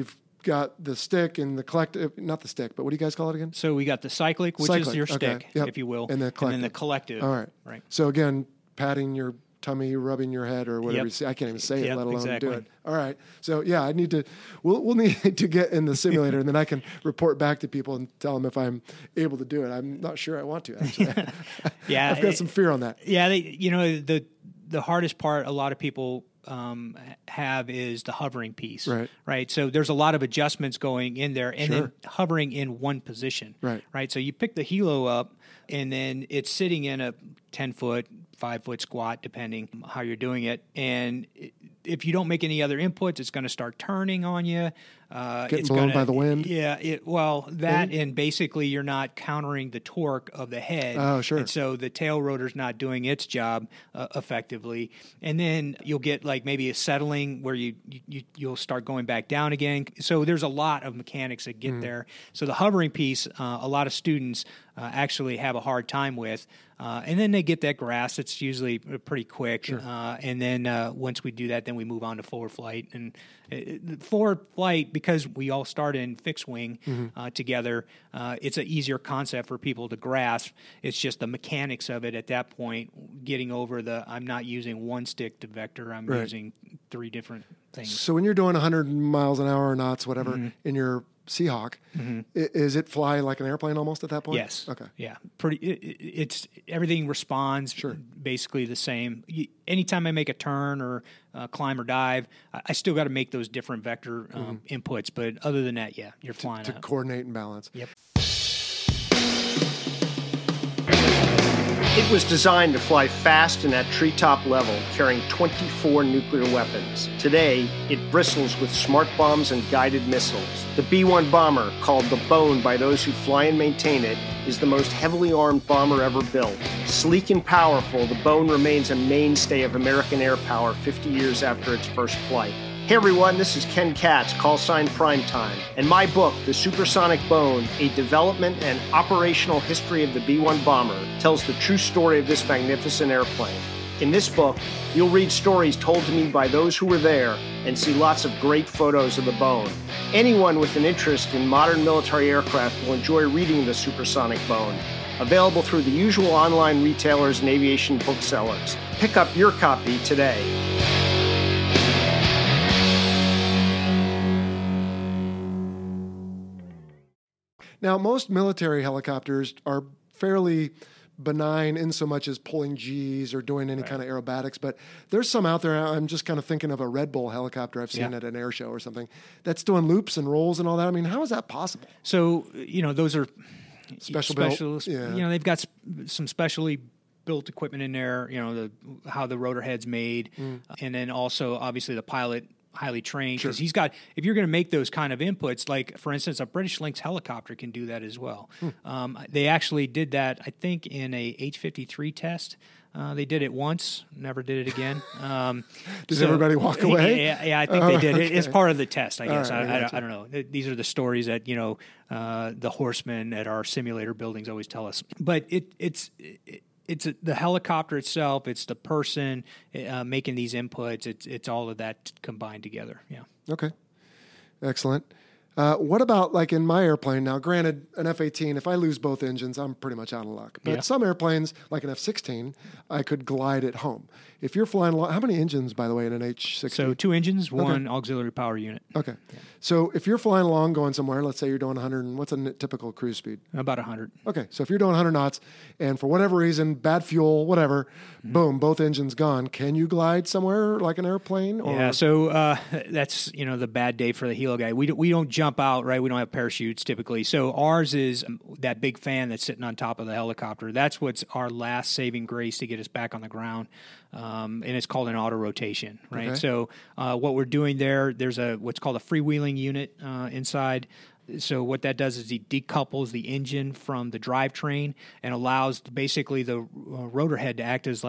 got the stick and the collective, not the stick, but what do you guys call it again? So we got the cyclic, which is your okay, stick, yep. if you will, And then the collective. All right. Right. So again, patting your tummy, rubbing your head, or whatever Yep. you say. I can't even say it, Yep, let alone exactly. do it. All right. So yeah, I need to. We'll need to get in the simulator, and then I can report back to people and tell them if I'm able to do it. I'm not sure I want to actually. Yeah, I've got some fear on that. Yeah, the hardest part a lot of people have is the hovering piece. Right. So there's a lot of adjustments going in there, and Sure. then hovering in one position. Right. So you pick the helo up, and then it's sitting in a 10-foot, 5-foot squat, depending how you're doing it. And if you don't make any other inputs, it's going to start turning on you. Getting blown by the wind. Yeah. And basically you're not countering the torque of the head. Oh, sure. And so the tail rotor's not doing its job effectively. And then you'll get like maybe a settling where you'll start going back down again. So there's a lot of mechanics that get there. So the hovering piece, a lot of students actually have a hard time with. And then they get that grasp. It's usually pretty quick. Sure. And then once we do that, then we move on to forward flight. And forward flight, because we all start in fixed wing together, it's an easier concept for people to grasp. It's just the mechanics of it at that point, getting over I'm not using one stick to vector. I'm using 3 different things. So when you're doing 100 miles an hour or knots, whatever, in your Seahawk, is it fly like an airplane almost at that point? Yes. Okay. Yeah. It's everything responds basically the same. Anytime I make a turn or climb or dive, I still got to make those different vector inputs. But other than that, yeah, you're flying to up. coordinate and balance. Yep. It was designed to fly fast and at treetop level, carrying 24 nuclear weapons. Today, it bristles with smart bombs and guided missiles. The B-1 bomber, called the Bone by those who fly and maintain it, is the most heavily armed bomber ever built. Sleek and powerful, the Bone remains a mainstay of American air power 50 years after its first flight. Hey everyone, this is Ken Katz, call sign Primetime, and my book, The Supersonic Bone, A Development and Operational History of the B-1 Bomber, tells the true story of this magnificent airplane. In this book, you'll read stories told to me by those who were there and see lots of great photos of the Bone. Anyone with an interest in modern military aircraft will enjoy reading The Supersonic Bone, available through the usual online retailers and aviation booksellers. Pick up your copy today. Now, most military helicopters are fairly benign in so much as pulling G's or doing any kind of aerobatics, but there's some out there. I'm just kind of thinking of a Red Bull helicopter I've seen at an air show or something that's doing loops and rolls and all that. I mean, how is that possible? So, those are Specialist. Yeah. They've got some specially built equipment in there, how the rotor head's made, and then also obviously the pilot highly trained, because he's got, if you're going to make those kind of inputs, like for instance, a British Lynx helicopter can do that as well. They actually did that, I think, in a H-53 test. They did it once, never did it again. Did everybody walk away? Yeah, I think they did. Okay. It's part of the test, I guess. Right, I don't know. These are the stories that the horsemen at our simulator buildings always tell us. But it's the helicopter itself. It's the person making these inputs. It's all of that combined together. Yeah. Okay. Excellent. What about like in my airplane? Now, granted, an F-18, if I lose both engines, I'm pretty much out of luck. But some airplanes, like an F-16, I could glide at home. If you're flying, how many engines, by the way, in an H-16? So 2 engines, 1 auxiliary power unit. Okay. Yeah. So if you're flying along going somewhere, let's say you're doing 100, what's a typical cruise speed? About 100. Okay. So if you're doing 100 knots and for whatever reason, bad fuel, whatever, boom, both engines gone, can you glide somewhere like an airplane? Or? Yeah. So that's, the bad day for the helo guy. We don't jump out, right? We don't have parachutes typically. So ours is that big fan that's sitting on top of the helicopter. That's what's our last saving grace to get us back on the ground. And it's called an auto rotation, right? Okay. So what we're doing there's what's called a freewheeling unit inside. So what that does is it decouples the engine from the drivetrain and allows basically the rotor head to act as like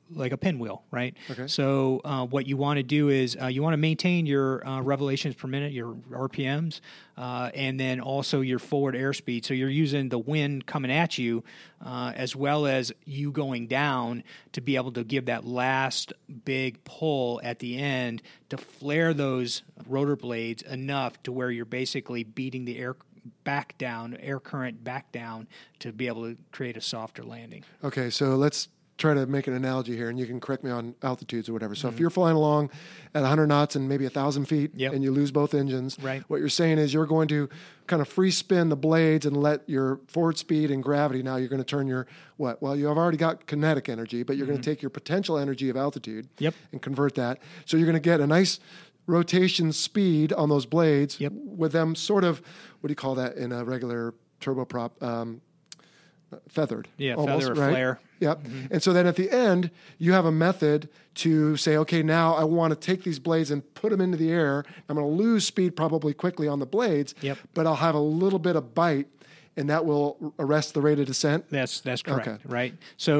like a pinwheel, right? Okay. So what you want to do is you want to maintain your revelations per minute, your RPMs, and then also your forward airspeed. So you're using the wind coming at you as well as you going down to be able to give that last big pull at the end to flare those rotor blades enough to where you're basically beating the air back down, air current back down to be able to create a softer landing. Okay, so let's try to make an analogy here, and you can correct me on altitudes or whatever. So if you're flying along at 100 knots and maybe 1,000 feet, Yep. and you lose both engines, Right. what you're saying is you're going to kind of free spin the blades and let your forward speed and gravity. Now you're going to turn your what? Well, you have already got kinetic energy, but you're going to take your potential energy of altitude Yep. and convert that. So you're going to get a nice rotation speed on those blades Yep. with them sort of, what do you call that in a regular turboprop? Feathered. Yeah, almost, feather or right? flare. Yep. And so then at the end, you have a method to say, okay, now I want to take these blades and put them into the air. I'm going to lose speed probably quickly on the blades, Yep. but I'll have a little bit of bite, and that will arrest the rate of descent. That's correct, Okay. right?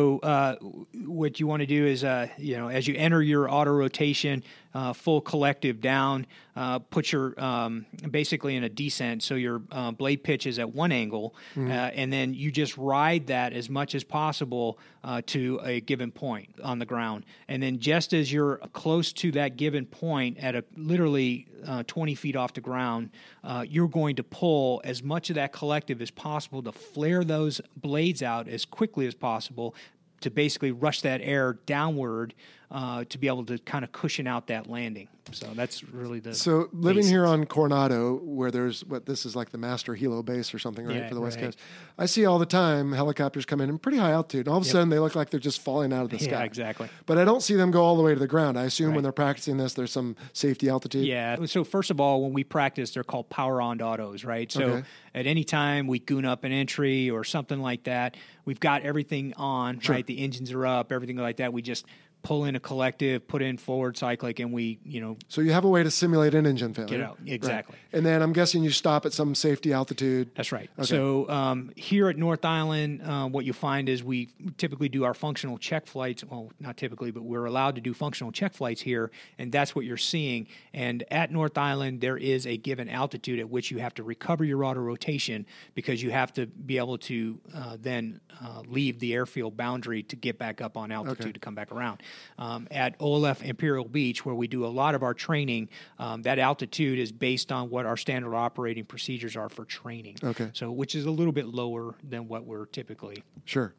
So what you want to do is, as you enter your auto rotation, full collective down, put your basically in a descent, so your blade pitch is at one angle, and then you just ride that as much as possible to a given point on the ground. And then just as you're close to that given point at a literally 20 feet off the ground, you're going to pull as much of that collective as possible to flare those blades out as quickly as possible to basically rush that air downward to be able to kind of cushion out that landing. So that's really the So living basics. here on Coronado, where there's this is like the master helo base or something, right, Yeah, for the West right. Coast, I see all the time helicopters come in pretty high altitude, and all of a sudden they look like they're just falling out of the Yeah, sky. exactly. But I don't see them go all the way to the ground. I assume when Right. they're practicing this, there's some safety altitude. Yeah. So first of all, when we practice, they're called power-on autos, right? So Okay. at any time we goon up an entry or something like that, we've got everything on, right? The engines are up, everything like that. We just pull in a collective, put in forward cyclic, and we, So you have a way to simulate an engine failure. Get out. Exactly. Right. And then I'm guessing you stop at some safety altitude. That's right. Okay. So here at North Island, what you find is we typically do our functional check flights. Well, not typically, but we're allowed to do functional check flights here, and that's what you're seeing. And at North Island, there is a given altitude at which you have to recover your auto rotation because you have to be able to then leave the airfield boundary to get back up on altitude to come back around. At OLF Imperial Beach, where we do a lot of our training, that altitude is based on what our standard operating procedures are for training. Okay. So, which is a little bit lower than what we're typically. Sure.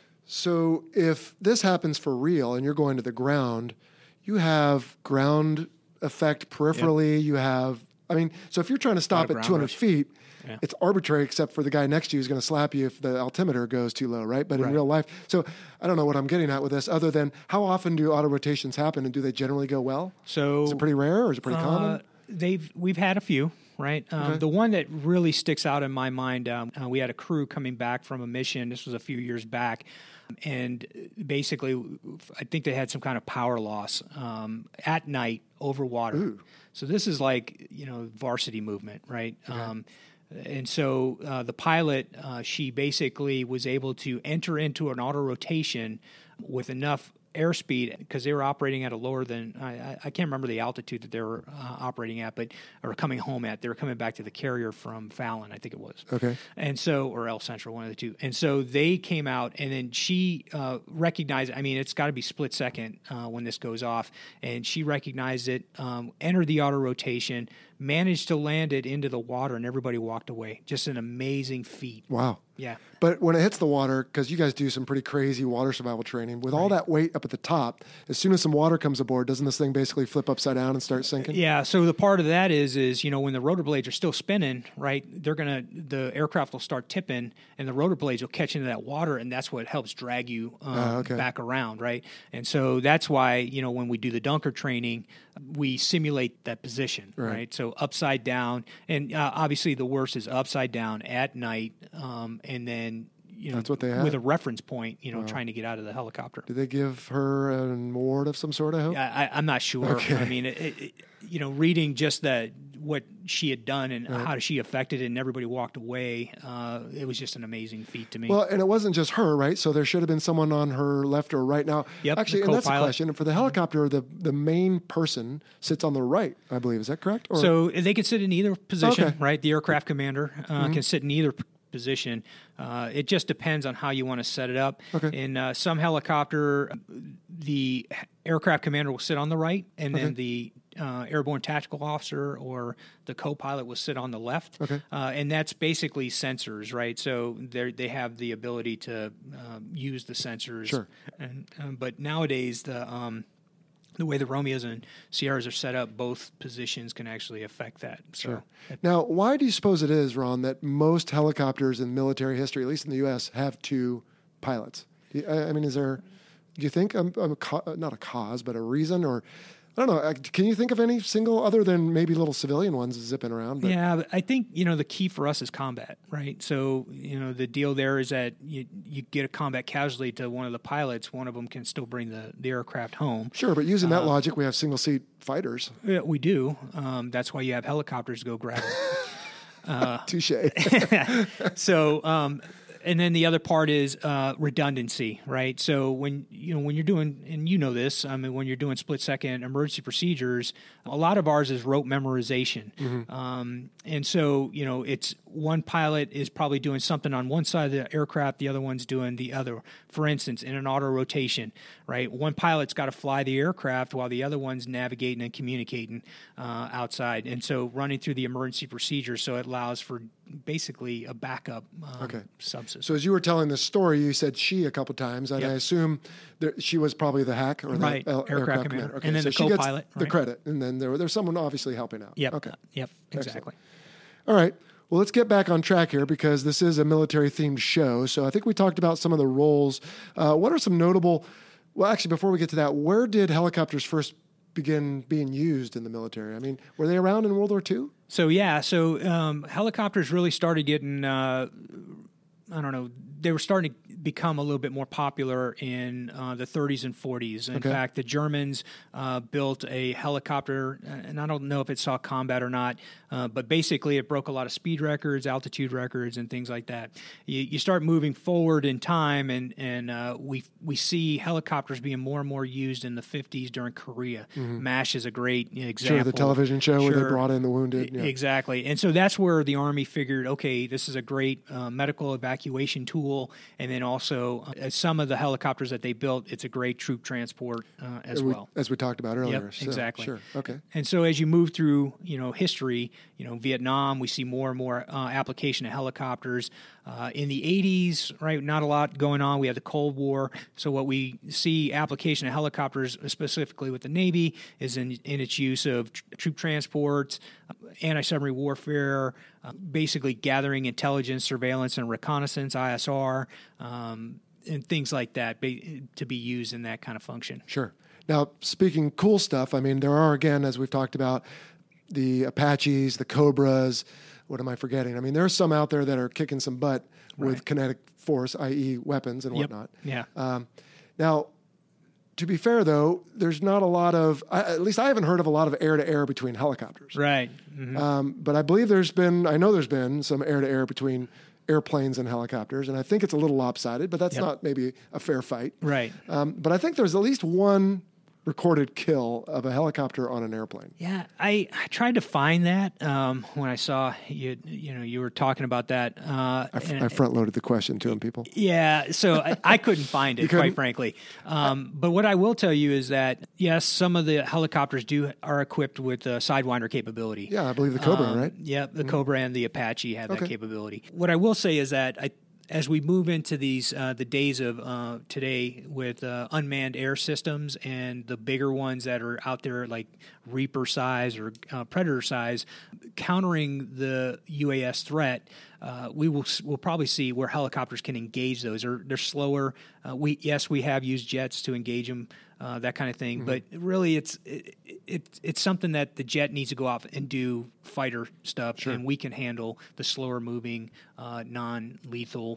So if this happens for real and you're going to the ground, you have ground effect peripherally. You have, so if you're trying to stop of at ground 200 rush. feet, Yeah. it's arbitrary except for the guy next to you who's going to slap you if the altimeter goes too low, right? But in Right. real life, so I don't know what I'm getting at with this other than how often do auto rotations happen and do they generally go well? So, Is it pretty rare or is it pretty common? We've had a few, right? The one that really sticks out in my mind, we had a crew coming back from a mission. This was a few years back, and basically, I think they had some kind of power loss at night over water. So this is like varsity movement, right? And so the pilot, she basically was able to enter into an auto rotation with enough airspeed because they were operating at a lower than I can't remember the altitude that they were operating at, or coming home at. They were coming back to the carrier from Fallon, I think it was. Okay. And so, or El Central, one of the two. And so they came out, and then she recognized. It's got to be split second when this goes off, and she recognized it, entered the auto rotation, managed to land it into the water, and everybody walked away. Just an amazing feat. Wow. Yeah. But when it hits the water, because you guys do some pretty crazy water survival training, with all that weight up at the top, as soon as some water comes aboard, doesn't this thing basically flip upside down and start sinking? Yeah. So the part of that is when the rotor blades are still spinning, right? The aircraft will start tipping, and the rotor blades will catch into that water, and that's what helps drag you back around, right? And so that's why when we do the dunker training, we simulate that position, right? So upside down, and obviously the worst is upside down at night, and then That's what they had? with a reference point, trying to get out of the helicopter. Did they give her an award of some sort, I hope? I'm not sure. Okay. reading just that what she had done and how she affected it, and everybody walked away. It was just an amazing feat to me. Well, and it wasn't just her, right? So there should have been someone on her left or right. Now, Yep, actually, the and that's a co-pilot. question. For the helicopter, the main person sits on the right, I believe. Is that correct? Or, So they can sit in either position, Okay. right? The aircraft commander can sit in either position. It just depends on how you want to set it up. Okay. In some helicopter, the aircraft commander will sit on the right, and then the airborne tactical officer or the co-pilot will sit on the left. Okay. And that's basically sensors, right? So they have the ability to use the sensors. Sure. And but nowadays the way the Romeos and Sierras are set up, both positions can actually affect that. So, Now, why do you suppose it is, Ron, that most helicopters in military history, at least in the U.S., have two pilots? I mean, do you think not a cause, but a reason, or I don't know? Can you think of any single other than maybe little civilian ones zipping around? But yeah, but I think the key for us is combat, right? So the deal there is that you get a combat casualty to one of the pilots, one of them can still bring the aircraft home. Sure, but using that logic, we have single seat fighters. Yeah, we do. That's why you have helicopters to go grab them. Touche. So, and then the other part is redundancy, right? So when you're doing, and this, I mean, when you're doing split-second emergency procedures, a lot of ours is rote memorization, and so it's one pilot is probably doing something on one side of the aircraft, the other one's doing the other. For instance, in an auto rotation, right? One pilot's got to fly the aircraft while the other one's navigating and communicating outside, and so running through the emergency procedure, so it allows for basically a backup subsystem. So as you were telling this story, you said she a couple times, and I assume she was probably the hack or Right, the aircraft commander. Okay, and then so the she gets co-pilot, the right? credit, and then there's someone obviously helping out. Yep. Okay. Yep. Exactly. All right. Well, let's get back on track here because this is a military-themed show. So I think we talked about some of the roles. What are some notable? Well, actually, before we get to that, where did helicopters first begin being used in the military? I mean, were they around in World War II? So helicopters really started getting, they were starting to become a little bit more popular in the 30s and 40s. In fact, the Germans built a helicopter, and I don't know if it saw combat or not, but basically it broke a lot of speed records, altitude records, and things like that. You start moving forward in time, and we see helicopters being more and more used in the 50s during Korea. MASH is a great example. Sure, the television show where they brought in the wounded. Yeah. Exactly. And so that's where the Army figured, okay, this is a great medical evacuation tool. And then also, some of the helicopters that they built, it's a great troop transport as well. As we talked about earlier. Yep, exactly. Sure. Okay. And so as you move through, history, Vietnam, we see more and more application of helicopters. In the 80s, right, not a lot going on. We had the Cold War. So what we see application of helicopters, specifically with the Navy, is in its use of troop transports, anti-submarine warfare, basically gathering intelligence, surveillance, and reconnaissance, ISR, and things like that to be used in that kind of function. Sure. Now, speaking cool stuff, I mean, there are, again, as we've talked about, the Apaches, the Cobras. What am I forgetting? I mean, there are some out there that are kicking some butt with kinetic force, i.e. weapons and whatnot. Yeah. Now, to be fair, though, there's not a lot of, at least I haven't heard of a lot of air-to-air between helicopters. Right. Mm-hmm. But I believe I know there's been some air-to-air between airplanes and helicopters, and I think it's a little lopsided, but that's not maybe a fair fight. Right. But I think there's at least one recorded kill of a helicopter on an airplane. Yeah, I tried to find that when I saw you were talking about that. I front-loaded the question to him, people. Yeah, so I couldn't find it, quite frankly. But what I will tell you is that, yes, some of the helicopters are equipped with Sidewinder capability. Yeah, I believe the Cobra, right? Yeah, the Cobra and the Apache have that capability. What I will say is that as we move into these the days of today with unmanned air systems and the bigger ones that are out there like Reaper size or Predator size, countering the UAS threat, we'll probably see where helicopters can engage those. They're slower. We have used jets to engage them, that kind of thing. But really, it's something that the jet needs to go off and do fighter stuff, and we can handle the slower moving, non-lethal,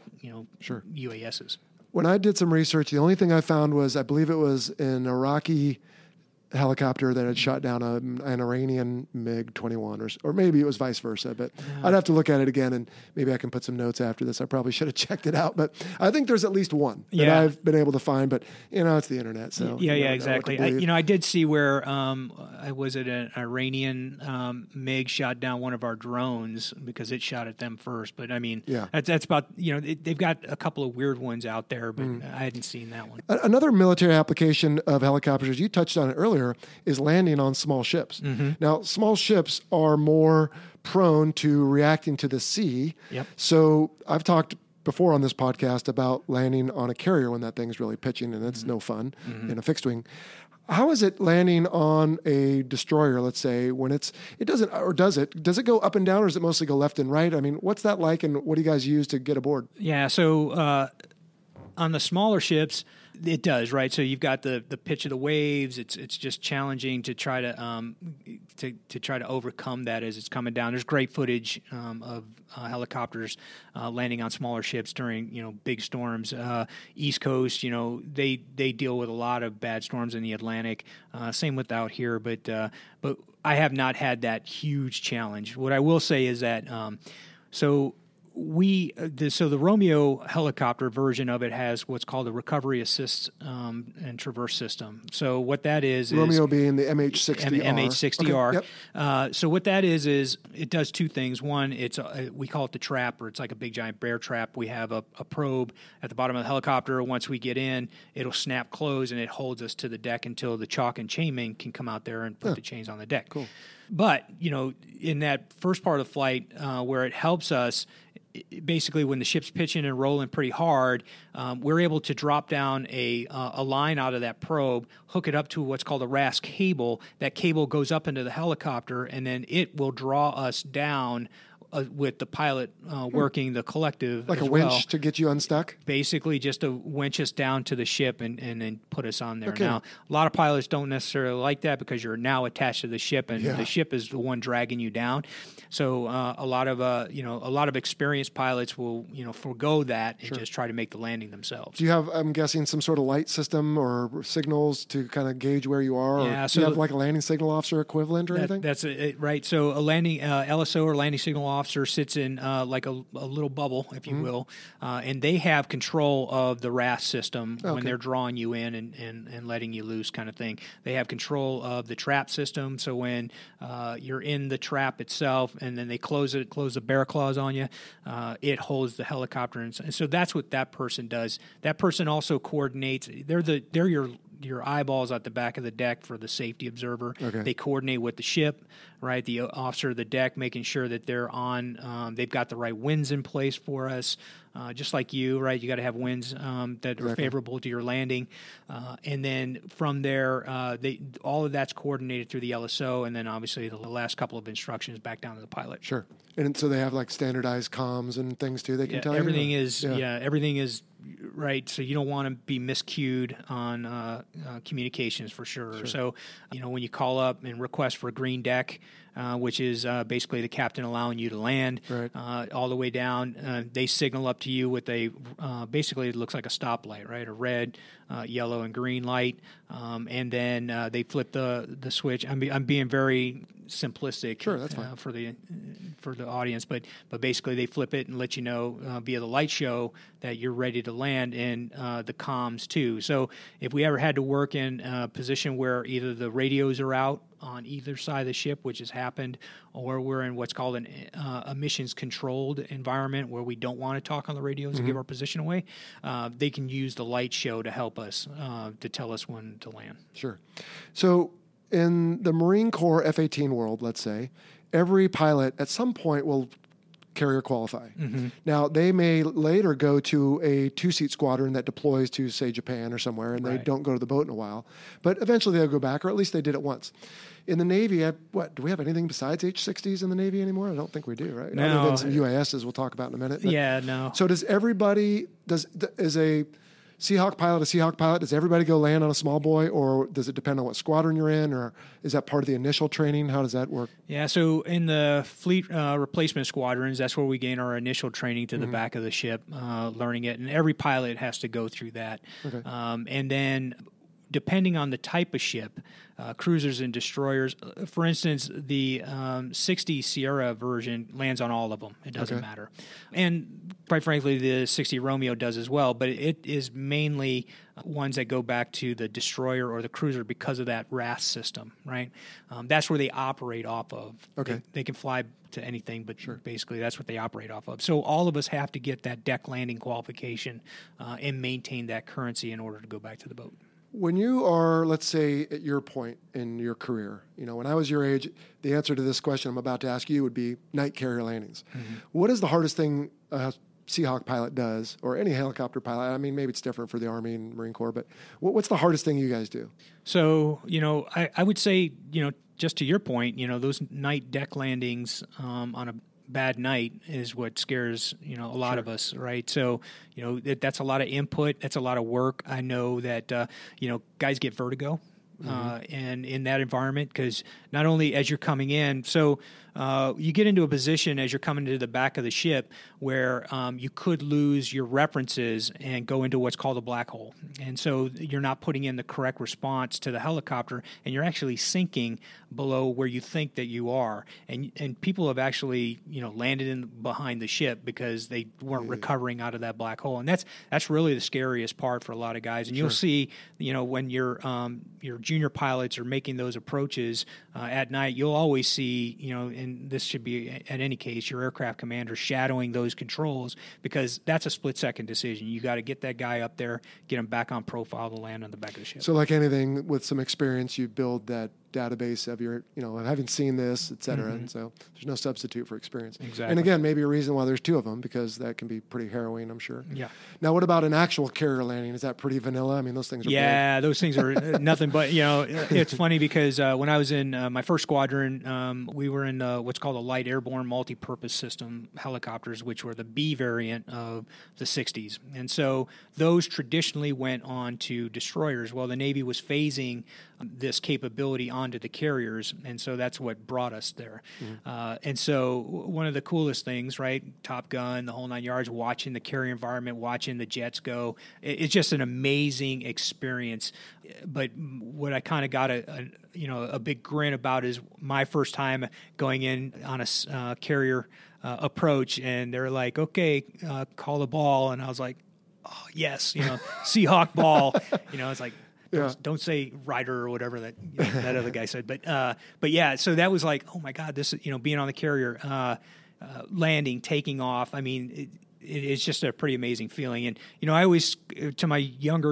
UASs. When I did some research, the only thing I found was I believe it was an Iraqi helicopter that had shot down an Iranian MiG-21, or maybe it was vice versa, but I'd have to look at it again, and maybe I can put some notes after this. I probably should have checked it out, but I think there's at least one that I've been able to find, but it's the internet, so exactly. I did see where was it an Iranian MiG shot down one of our drones because it shot at them first, but I mean, that's about, they've got a couple of weird ones out there, but I hadn't seen that one. Another military application of helicopters, you touched on it earlier, is landing on small ships. Now, small ships are more prone to reacting to the sea. Yep. So I've talked before on this podcast about landing on a carrier when that thing's really pitching, and it's no fun in a fixed wing. How is it landing on a destroyer, let's say, when does it go up and down, or does it mostly go left and right? I mean, what's that like, and what do you guys use to get aboard? Yeah, so on the smaller ships, it does, right? So you've got the pitch of the waves. It's just challenging to try to try to overcome that as it's coming down. There's great footage of helicopters landing on smaller ships during big storms. East Coast, they deal with a lot of bad storms in the Atlantic. Same with out here, but I have not had that huge challenge. What I will say is that so the Romeo helicopter version of it has what's called a recovery assist and traverse system. So what that is Romeo being the MH-60R. MH-60R. Okay, yep. So what that is it does two things. One, we call it the trap, or it's like a big giant bear trap. We have a probe at the bottom of the helicopter. Once we get in, it'll snap close and it holds us to the deck until the chalk and chainman can come out there and put the chains on the deck. Cool. But in that first part of the flight where it helps us, basically when the ship's pitching and rolling pretty hard, we're able to drop down a line out of that probe, hook it up to what's called a RAS cable. That cable goes up into the helicopter, and then it will draw us down with the pilot working the collective like as a winch to get you unstuck? Basically just to winch us down to the ship and then put us on there. Okay. Now, a lot of pilots don't necessarily like that because you're now attached to the ship, and the ship is the one dragging you down. So a lot of experienced pilots will forego that and just try to make the landing themselves. Do you have, I'm guessing, some sort of light system or signals to kind of gauge where you are? Yeah, or do you have like a landing signal officer equivalent or anything? That's it, right. So a landing LSO or landing signal officer sits in like a little bubble, if you will, and they have control of the RAS system when they're drawing you in and letting you loose, kind of thing. They have control of the trap system, so when you're in the trap itself and then they close the bear claws on you, it holds the helicopter, and so that's what that person does. That person also coordinates. They're your eyeballs at the back of the deck for the safety observer. Okay. They coordinate with the ship, right? The officer of the deck, making sure that they're on. They've got the right winds in place for us. Just like you, right? You got to have winds that are favorable to your landing, and then from there, all of that's coordinated through the LSO, and then obviously the last couple of instructions back down to the pilot. Sure. And so they have like standardized comms and things too. They can tell everything you. Everything is right. So you don't want to be miscued on communications for sure. So when you call up and request for a green deck, which is basically the captain allowing you to land, all the way down, they signal up to you with a basically it looks like a stoplight, right? A red, yellow, and green light, and then they flip the switch. I'm being very simplistic, sure, that's fine. For the audience, but basically they flip it and let you know via the light show that you're ready to land, and the comms too. So if we ever had to work in a position where either the radios are out on either side of the ship, which has happened, or we're in what's called an emissions-controlled environment where we don't want to talk on the radios and give our position away, they can use the light show to help us, to tell us when to land. Sure. So in the Marine Corps F-18 world, let's say, every pilot at some point will carrier qualify. Now, they may later go to a two-seat squadron that deploys to, say, Japan or somewhere, and they don't go to the boat in a while. But eventually they'll go back, or at least they did it once. In the Navy, do we have anything besides H-60s in the Navy anymore? I don't think we do, right? No. Other than some UASs we'll talk about in a minute. But, no. So does everybody, is a Seahawk pilot, does everybody go land on a small boy, or does it depend on what squadron you're in, or is that part of the initial training? How does that work? Yeah, so in the fleet replacement squadrons, that's where we gain our initial training to the back of the ship, learning it, and every pilot has to go through that. Okay. And then depending on the type of ship, cruisers and destroyers, for instance, the 60 Sierra version lands on all of them. It doesn't matter. And quite frankly, the 60 Romeo does as well, but it is mainly ones that go back to the destroyer or the cruiser because of that RAS system, right? That's where they operate off of. Okay. They can fly to anything, but basically that's what they operate off of. So all of us have to get that deck landing qualification and maintain that currency in order to go back to the boat. When you are, let's say, at your point in your career, when I was your age, the answer to this question I'm about to ask you would be night carrier landings. Mm-hmm. What is the hardest thing a Seahawk pilot does, or any helicopter pilot? I mean, maybe it's different for the Army and Marine Corps, but what's the hardest thing you guys do? So, I would say, just to your point, those night deck landings on a bad night is what scares a lot of us, right? So that's a lot of input, that's a lot of work. I know that guys get vertigo and in that environment, because not only as you're coming in, so you get into a position as you're coming to the back of the ship where you could lose your references and go into what's called a black hole. And so you're not putting in the correct response to the helicopter, and you're actually sinking below where you think that you are. And people have actually, landed in behind the ship because they weren't recovering out of that black hole. And that's really the scariest part for a lot of guys. And you'll see, when your junior pilots are making those approaches at night, you'll always see, and this should be at any case, your aircraft commander shadowing those controls, because that's a split-second decision. You got to get that guy up there, get him back on profile to land on the back of the ship. So like anything, with some experience, you build that database of your, having seen this, et cetera. And so there's no substitute for experience. Exactly. And again, maybe a reason why there's two of them, because that can be pretty harrowing, I'm sure. Yeah. Now, what about an actual carrier landing? Is that pretty vanilla? I mean, those things are big. Those things are nothing but, it's funny because when I was in my first squadron, we were in what's called a light airborne multi-purpose system helicopters, which were the B variant of the 60s. And so those traditionally went on to destroyers. Well, the Navy was phasing this capability onto the carriers, and so that's what brought us there. And so one of the coolest things, right, Top Gun, the whole 9 yards, watching the carrier environment, watching the jets go, it's just an amazing experience. But what I kind of got a big grin about is my first time going in on a carrier approach, and they're like, okay, call the ball, and I was like, oh yes, Seahawk ball, it's like, don't say rider or whatever that that other guy said, but yeah, so that was like, oh my God, this being on the carrier, landing, taking off. I mean, it's just a pretty amazing feeling. And I always, to my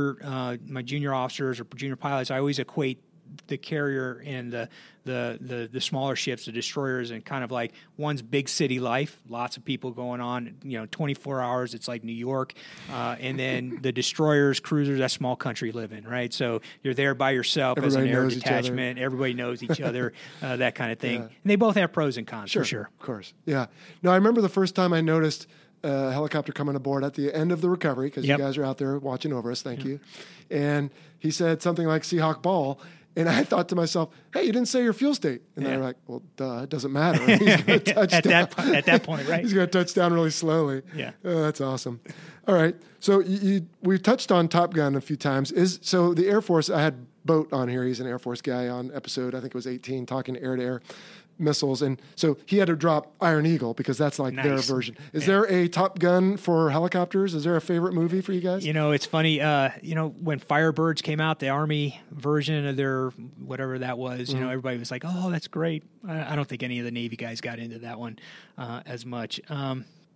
my junior officers or junior pilots, I always equate the carrier and the smaller ships, the destroyers, and kind of like one's big city life, lots of people going on, 24 hours, it's like New York, and then the destroyers, cruisers, that's small country living, right? So you're there by yourself. Everybody as an air detachment, everybody knows each other, that kind of thing. And they both have pros and cons, for sure. Of course, yeah. No, I remember the first time I noticed a helicopter coming aboard at the end of the recovery, because you guys are out there watching over us, thank you, and he said something like Seahawk ball. And I thought to myself, hey, you didn't say your fuel state. And they're like, well, duh, it doesn't matter. He's going to touch down. At that point, right? He's going to touch down really slowly. Yeah. Oh, that's awesome. All right. So we've touched on Top Gun a few times. So the Air Force, I had Boat on here. He's an Air Force guy on episode, I think it was 18, talking air-to-air missiles. And so he had to drop Iron Eagle because that's like their version. Is there a Top Gun for helicopters? Is there a favorite movie for you guys? It's funny, when Firebirds came out, the Army version of their whatever that was, everybody was like, oh, that's great. I don't think any of the Navy guys got into that one as much. I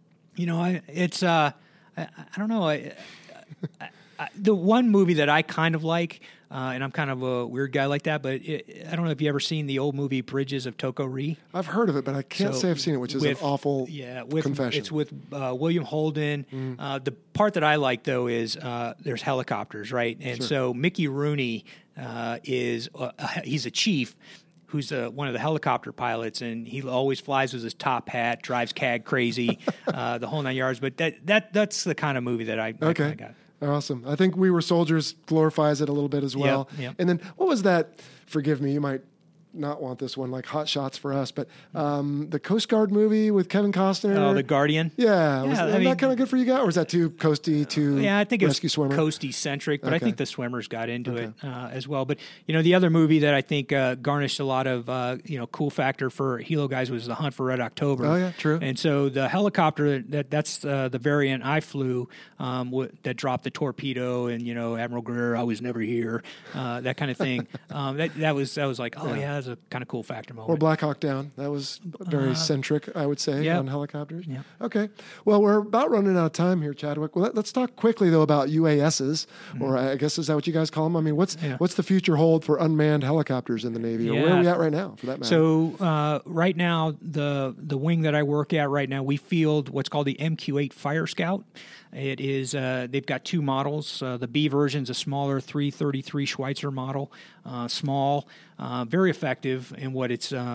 don't know. The one movie that I kind of like, and I'm kind of a weird guy like that, but I don't know if you ever seen the old movie Bridges of Toko-Ri. I've heard of it, but I can't say I've seen it, which is an awful confession. It's with William Holden. The part that I like, though, is there's helicopters, right? And so Mickey Rooney he's a chief who's one of the helicopter pilots, and he always flies with his top hat, drives CAG crazy, the whole 9 yards. But that's the kind of movie that I kind of got. Awesome. I think We Were Soldiers glorifies it a little bit as well. Yep. And then what was that? Forgive me, you might not want this one, like Hot Shots for us, but the Coast Guard movie with Kevin Costner. Oh, The Guardian. Yeah. Was that kind of good for you guys? Or is that too coasty, too I think rescue it was swimmer? coasty-centric, but I think the swimmers got into it as well. But, the other movie that I think garnished a lot of, cool factor for Hilo guys was The Hunt for Red October. Oh, yeah, true. And so the helicopter, that's the variant I flew that dropped the torpedo and, Admiral Greer, I was never here, that kind of thing. That was like, that's a kind of cool factor moment. Or Black Hawk Down. That was very centric, I would say, on helicopters. Yeah. Okay. Well, we're about running out of time here, Chadwick. Well, let's talk quickly, though, about UASs, or I guess is that what you guys call them? I mean, what's the future hold for unmanned helicopters in the Navy? Or where are we at right now, for that matter? So right now, the wing that I work at right now, we field what's called the MQ-8 Fire Scout. It is they've got two models. The B version's a smaller 333 Schweitzer model, small, very effective in what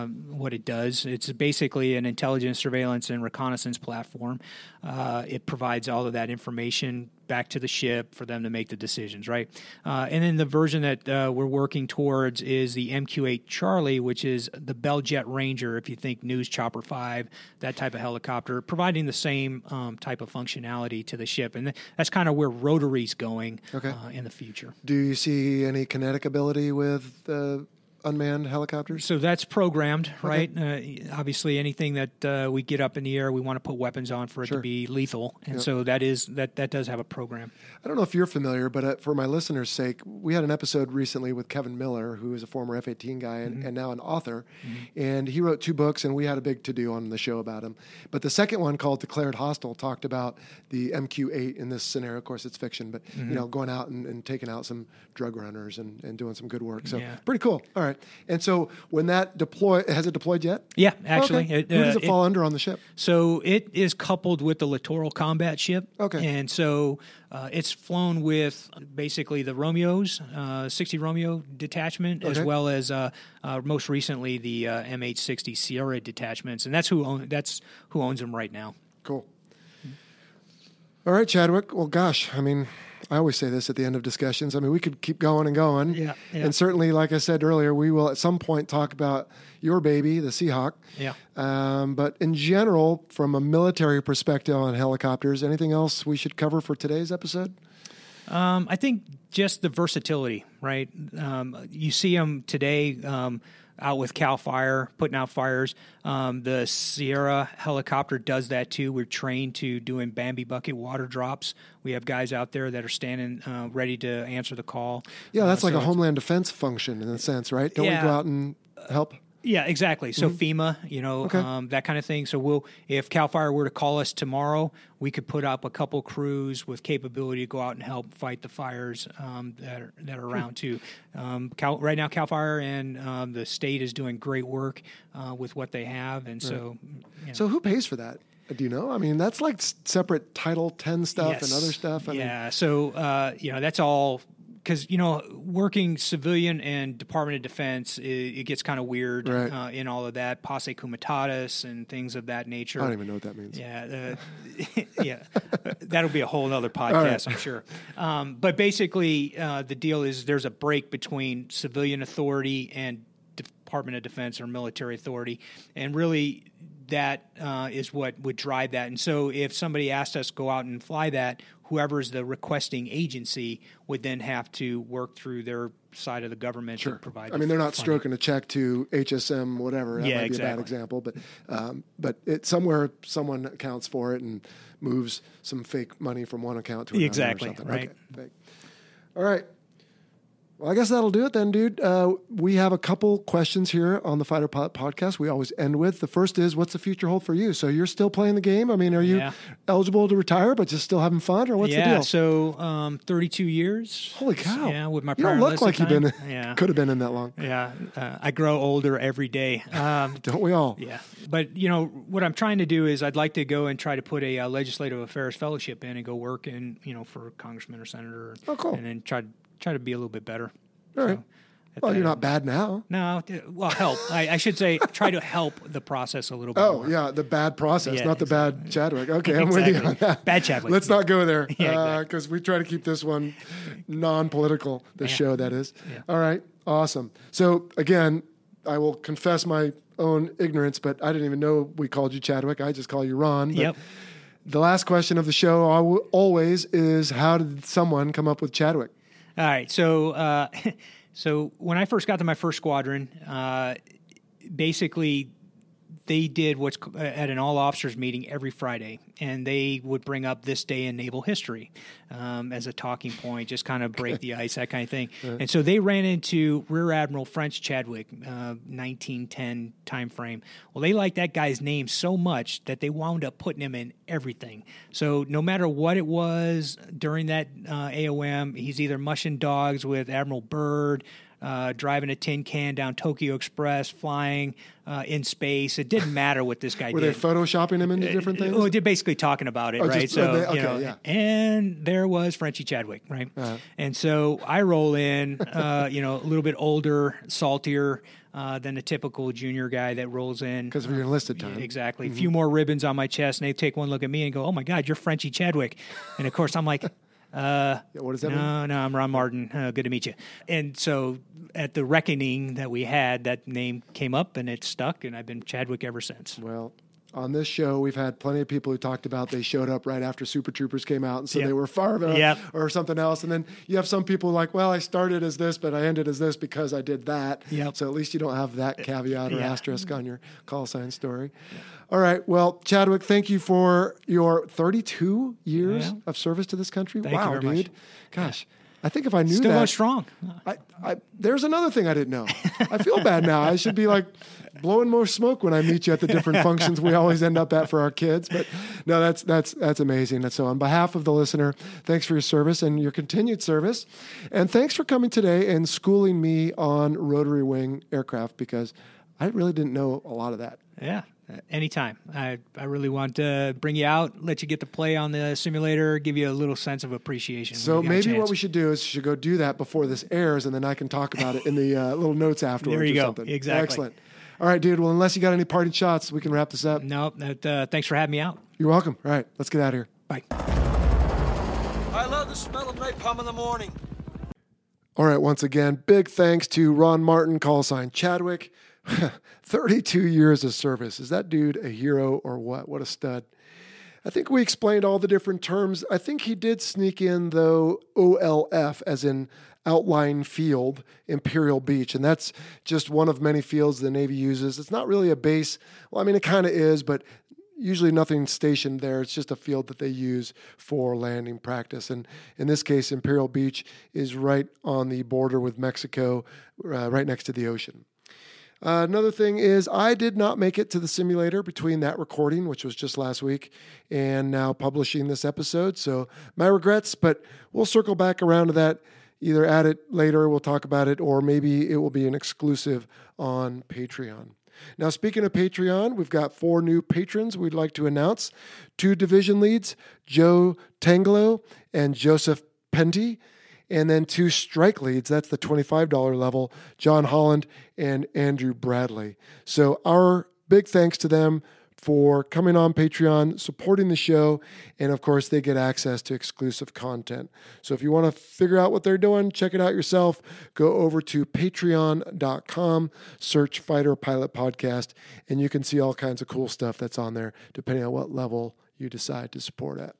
it does. It's basically an intelligence, surveillance, and reconnaissance platform. It provides all of that information back to the ship for them to make the decisions, right? And then the version that we're working towards is the MQ-8 Charlie, which is the Bell Jet Ranger, if you think News Chopper 5, that type of helicopter, providing the same type of functionality to the ship. And that's kind of where Rotary's going in the future. Do you see any kinetic ability with unmanned helicopters? So that's programmed, right? Obviously, anything that we get up in the air, we want to put weapons on for it to be lethal, and so that does have a program. I don't know if you're familiar, but for my listeners' sake, we had an episode recently with Kevin Miller, who is a former F-18 guy and now an author, and he wrote 2 books, and we had a big to-do on the show about him. But the second one, called Declared Hostile, talked about the MQ-8 in this scenario. Of course, it's fiction, but going out and taking out some drug runners and doing some good work. So pretty cool. All right. And so when that has it deployed yet? Yeah, actually. Okay. Who does it fall under on the ship? So it is coupled with the Littoral Combat Ship. Okay. And so it's flown with basically the Romeos, 60 Romeo detachment, as well as most recently the MH-60 Sierra detachments. And that's who owns them right now. Cool. All right, Chadwick. Well, gosh, I mean, I always say this at the end of discussions. I mean, we could keep going and going. Yeah. And certainly, like I said earlier, we will at some point talk about your baby, the Seahawk. Yeah. But in general, from a military perspective on helicopters, anything else we should cover for today's episode? I think just the versatility, right? You see them today out with CAL FIRE, putting out fires. The Sierra helicopter does that too. We're trained to doing Bambi bucket water drops. We have guys out there that are standing ready to answer the call. Yeah, that's like a Homeland Defense function in a sense, right? Don't we go out and help? Yeah, exactly. So FEMA, that kind of thing. So if CAL FIRE were to call us tomorrow, we could put up a couple crews with capability to go out and help fight the fires that are around too. Right now, CAL FIRE and the state is doing great work with what they have, and so. So who pays for that? Do you know? I mean, that's like separate Title 10 stuff and other stuff. I mean, so that's all. Because, working civilian and Department of Defense, it gets kind of weird in all of that, posse comitatus and things of that nature. I don't even know what that means. Yeah, that'll be a whole other podcast, I'm sure. But basically, the deal is there's a break between civilian authority and Department of Defense or military authority, and really that is what would drive that. And so if somebody asked us to go out and fly that, whoever's the requesting agency would then have to work through their side of the government to provide. I mean, they're not stroking a check to HSM, whatever. That might be a bad example, but it's somewhere someone accounts for it and moves some fake money from one account to another. Exactly. Or something. Right. Okay. All right. Well, I guess that'll do it then, dude. We have a couple questions here on the Fighter Pilot Podcast we always end with. The first is, what's the future hold for you? So you're still playing the game? I mean, are you eligible to retire but just still having fun, or what's the deal? So 32 years. Holy cow. Yeah, with my you prior don't look like you've been could have been in that long. Yeah, I grow older every day. Don't we all? Yeah. But, what I'm trying to do is I'd like to go and try to put a legislative affairs fellowship in and go work in, for a congressman or senator. Oh, cool. And then try to be a little bit better. All right. Well, you're not bad now. No, well, help. I should say try to help the process a little bit more. Oh, yeah, the bad process, not the bad Chadwick. Okay, I'm exactly. with you on that. Bad Chadwick. Let's not go there because we try to keep this one non-political, the show that is. Yeah. All right, awesome. So, again, I will confess my own ignorance, but I didn't even know we called you Chadwick. I just call you Ron. But Yep. the last question of the show always is, how did someone come up with Chadwick? All right. So, so when I first got to my first squadron, basically they did what's at an all officers meeting every Friday, and they would bring up this day in naval history as a talking point, just kind of break the ice, that kind of thing. And so they ran into Rear Admiral French Chadwick, 1910 time frame. Well, they liked that guy's name so much that they wound up putting him in everything. So no matter what it was during that AOM, he's either mushing dogs with Admiral Byrd, driving a tin can down Tokyo Express, flying in space. It didn't matter what this guy Were did. they photoshopping him into different things? Well, they're basically talking about it, Oh, right? just- okay, you know, yeah. and there was Frenchie Chadwick, right? And so I roll in, a little bit older, saltier than the typical junior guy that rolls in. Because of your enlisted time. Exactly. A few more ribbons on my chest, and they take one look at me and go, "Oh my God, you're Frenchie Chadwick." And of course, I'm like, What does that mean? No, I'm Ron Martin. Good to meet you. And so at the reckoning that we had, that name came up and it stuck, and I've been Chadwick ever since. Well, on this show, we've had plenty of people who talked about they showed up right after Super Troopers came out, and so Yep. they were Farva Yep. or something else. And then you have some people like, well, I started as this, but I ended as this because I did that. Yep. So at least you don't have that caveat or Yeah. asterisk on your call sign story. All right. Well, Chadwick, thank you for your 32 years Yeah. of service to this country. Thank you wow, very dude. much. Gosh. I think if I knew Still that, going strong. there's another thing I didn't know. I feel bad now. I should be like blowing more smoke when I meet you at the different functions we always end up at for our kids. But no, that's amazing. And so on behalf of the listener, thanks for your service and your continued service. And thanks for coming today and schooling me on rotary wing aircraft, because I really didn't know a lot of that. Yeah, anytime. I really want to bring you out, let you get to play on the simulator, give you a little sense of appreciation. So when you got a maybe what chance. we should do is you should go do that before this airs, and then I can talk about it in the little notes afterwards. There you or go. Something. Exactly. Excellent. All right, dude. Well, unless you got any parting shots, we can wrap this up. No, thanks for having me out. You're welcome. All right, let's get out of here. Bye. I love the smell of napalm in the morning. All right, once again, big thanks to Ron Martin, call sign Chadwick. 32 years of service. Is that dude a hero or what? What a stud. I think we explained all the different terms. I think he did sneak in, though, OLF, as in outlying field, Imperial Beach. And that's just one of many fields the Navy uses. It's not really a base. Well, I mean, it kind of is, but usually nothing stationed there. It's just a field that they use for landing practice. And in this case, Imperial Beach is right on the border with Mexico, right next to the ocean. Another thing is I did not make it to the simulator between that recording, which was just last week, and now publishing this episode. So my regrets, but we'll circle back around to that, either add it later, we'll talk about it, or maybe it will be an exclusive on Patreon. Now, speaking of Patreon, we've got 4 new patrons we'd like to announce. 2 division leads, Joe Tanglo and Joseph Penty. And then 2 strike leads, that's the $25 level, John Holland and Andrew Bradley. So our big thanks to them for coming on Patreon, supporting the show, and of course they get access to exclusive content. So if you want to figure out what they're doing, check it out yourself. Go over to patreon.com, search Fighter Pilot Podcast, and you can see all kinds of cool stuff that's on there, depending on what level you decide to support at.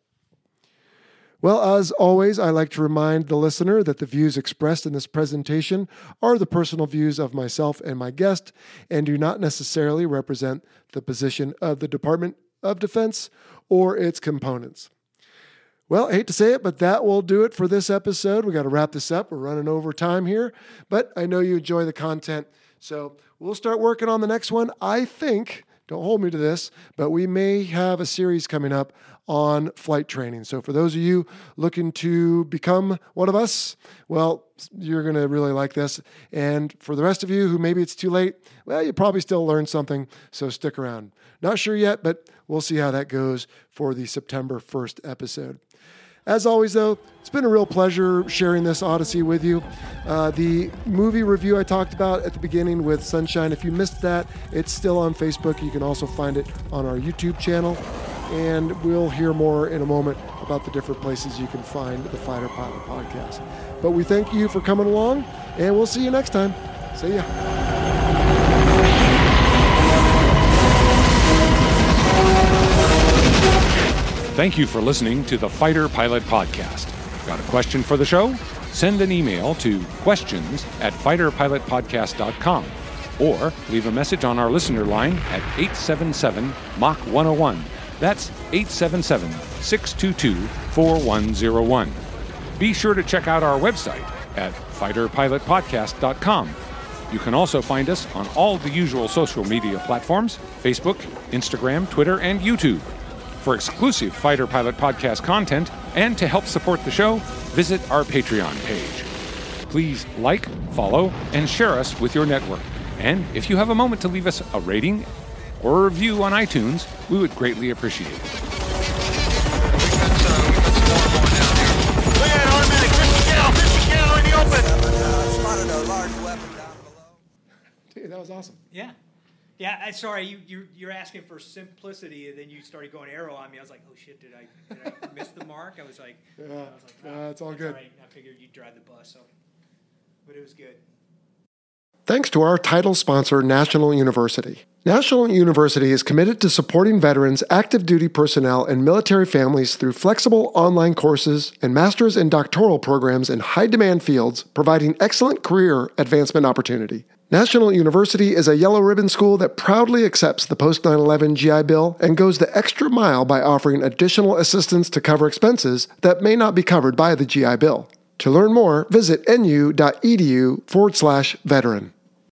Well, as always, I like to remind the listener that the views expressed in this presentation are the personal views of myself and my guest and do not necessarily represent the position of the Department of Defense or its components. Well, I hate to say it, but that will do it for this episode. We got to wrap this up. We're running over time here, but I know you enjoy the content, so we'll start working on the next one. I think, don't hold me to this, but we may have a series coming up on flight training. So for those of you looking to become one of us, well, you're going to really like this. And for the rest of you who maybe it's too late, well, you probably still learned something, so stick around. Not sure yet, but we'll see how that goes for the September 1st episode. As always, though, it's been a real pleasure sharing this Odyssey with you. The movie review I talked about at the beginning with Sunshine, if you missed that, it's still on Facebook. You can also find it on our YouTube channel. And we'll hear more in a moment about the different places you can find the Fighter Pilot Podcast. But we thank you for coming along, and we'll see you next time. See ya. Thank you for listening to the Fighter Pilot Podcast. Got a question for the show? Send an email to questions@fighterpilotpodcast.com or leave a message on our listener line at 877-MACH-101. That's 877-622-4101. Be sure to check out our website at fighterpilotpodcast.com. You can also find us on all the usual social media platforms: Facebook, Instagram, Twitter, and YouTube. For exclusive Fighter Pilot Podcast content and to help support the show, visit our Patreon page. Please like, follow, and share us with your network. And if you have a moment to leave us a rating or a review on iTunes, we would greatly appreciate it. Look at that automatic 50 cal in the open. Spotted a large weapon down below. Dude, that was awesome. Yeah. Yeah, sorry, you're asking for simplicity, and then you started going arrow on me. I was like, oh shit, did I miss the mark? I was like, it's all good. Right. I figured you'd drive the bus, so, but it was good. Thanks to our title sponsor, National University. National University is committed to supporting veterans, active duty personnel, and military families through flexible online courses and master's and doctoral programs in high-demand fields, providing excellent career advancement opportunity. National University is a yellow ribbon school that proudly accepts the post-9/11 GI Bill and goes the extra mile by offering additional assistance to cover expenses that may not be covered by the GI Bill. To learn more, visit nu.edu/veteran.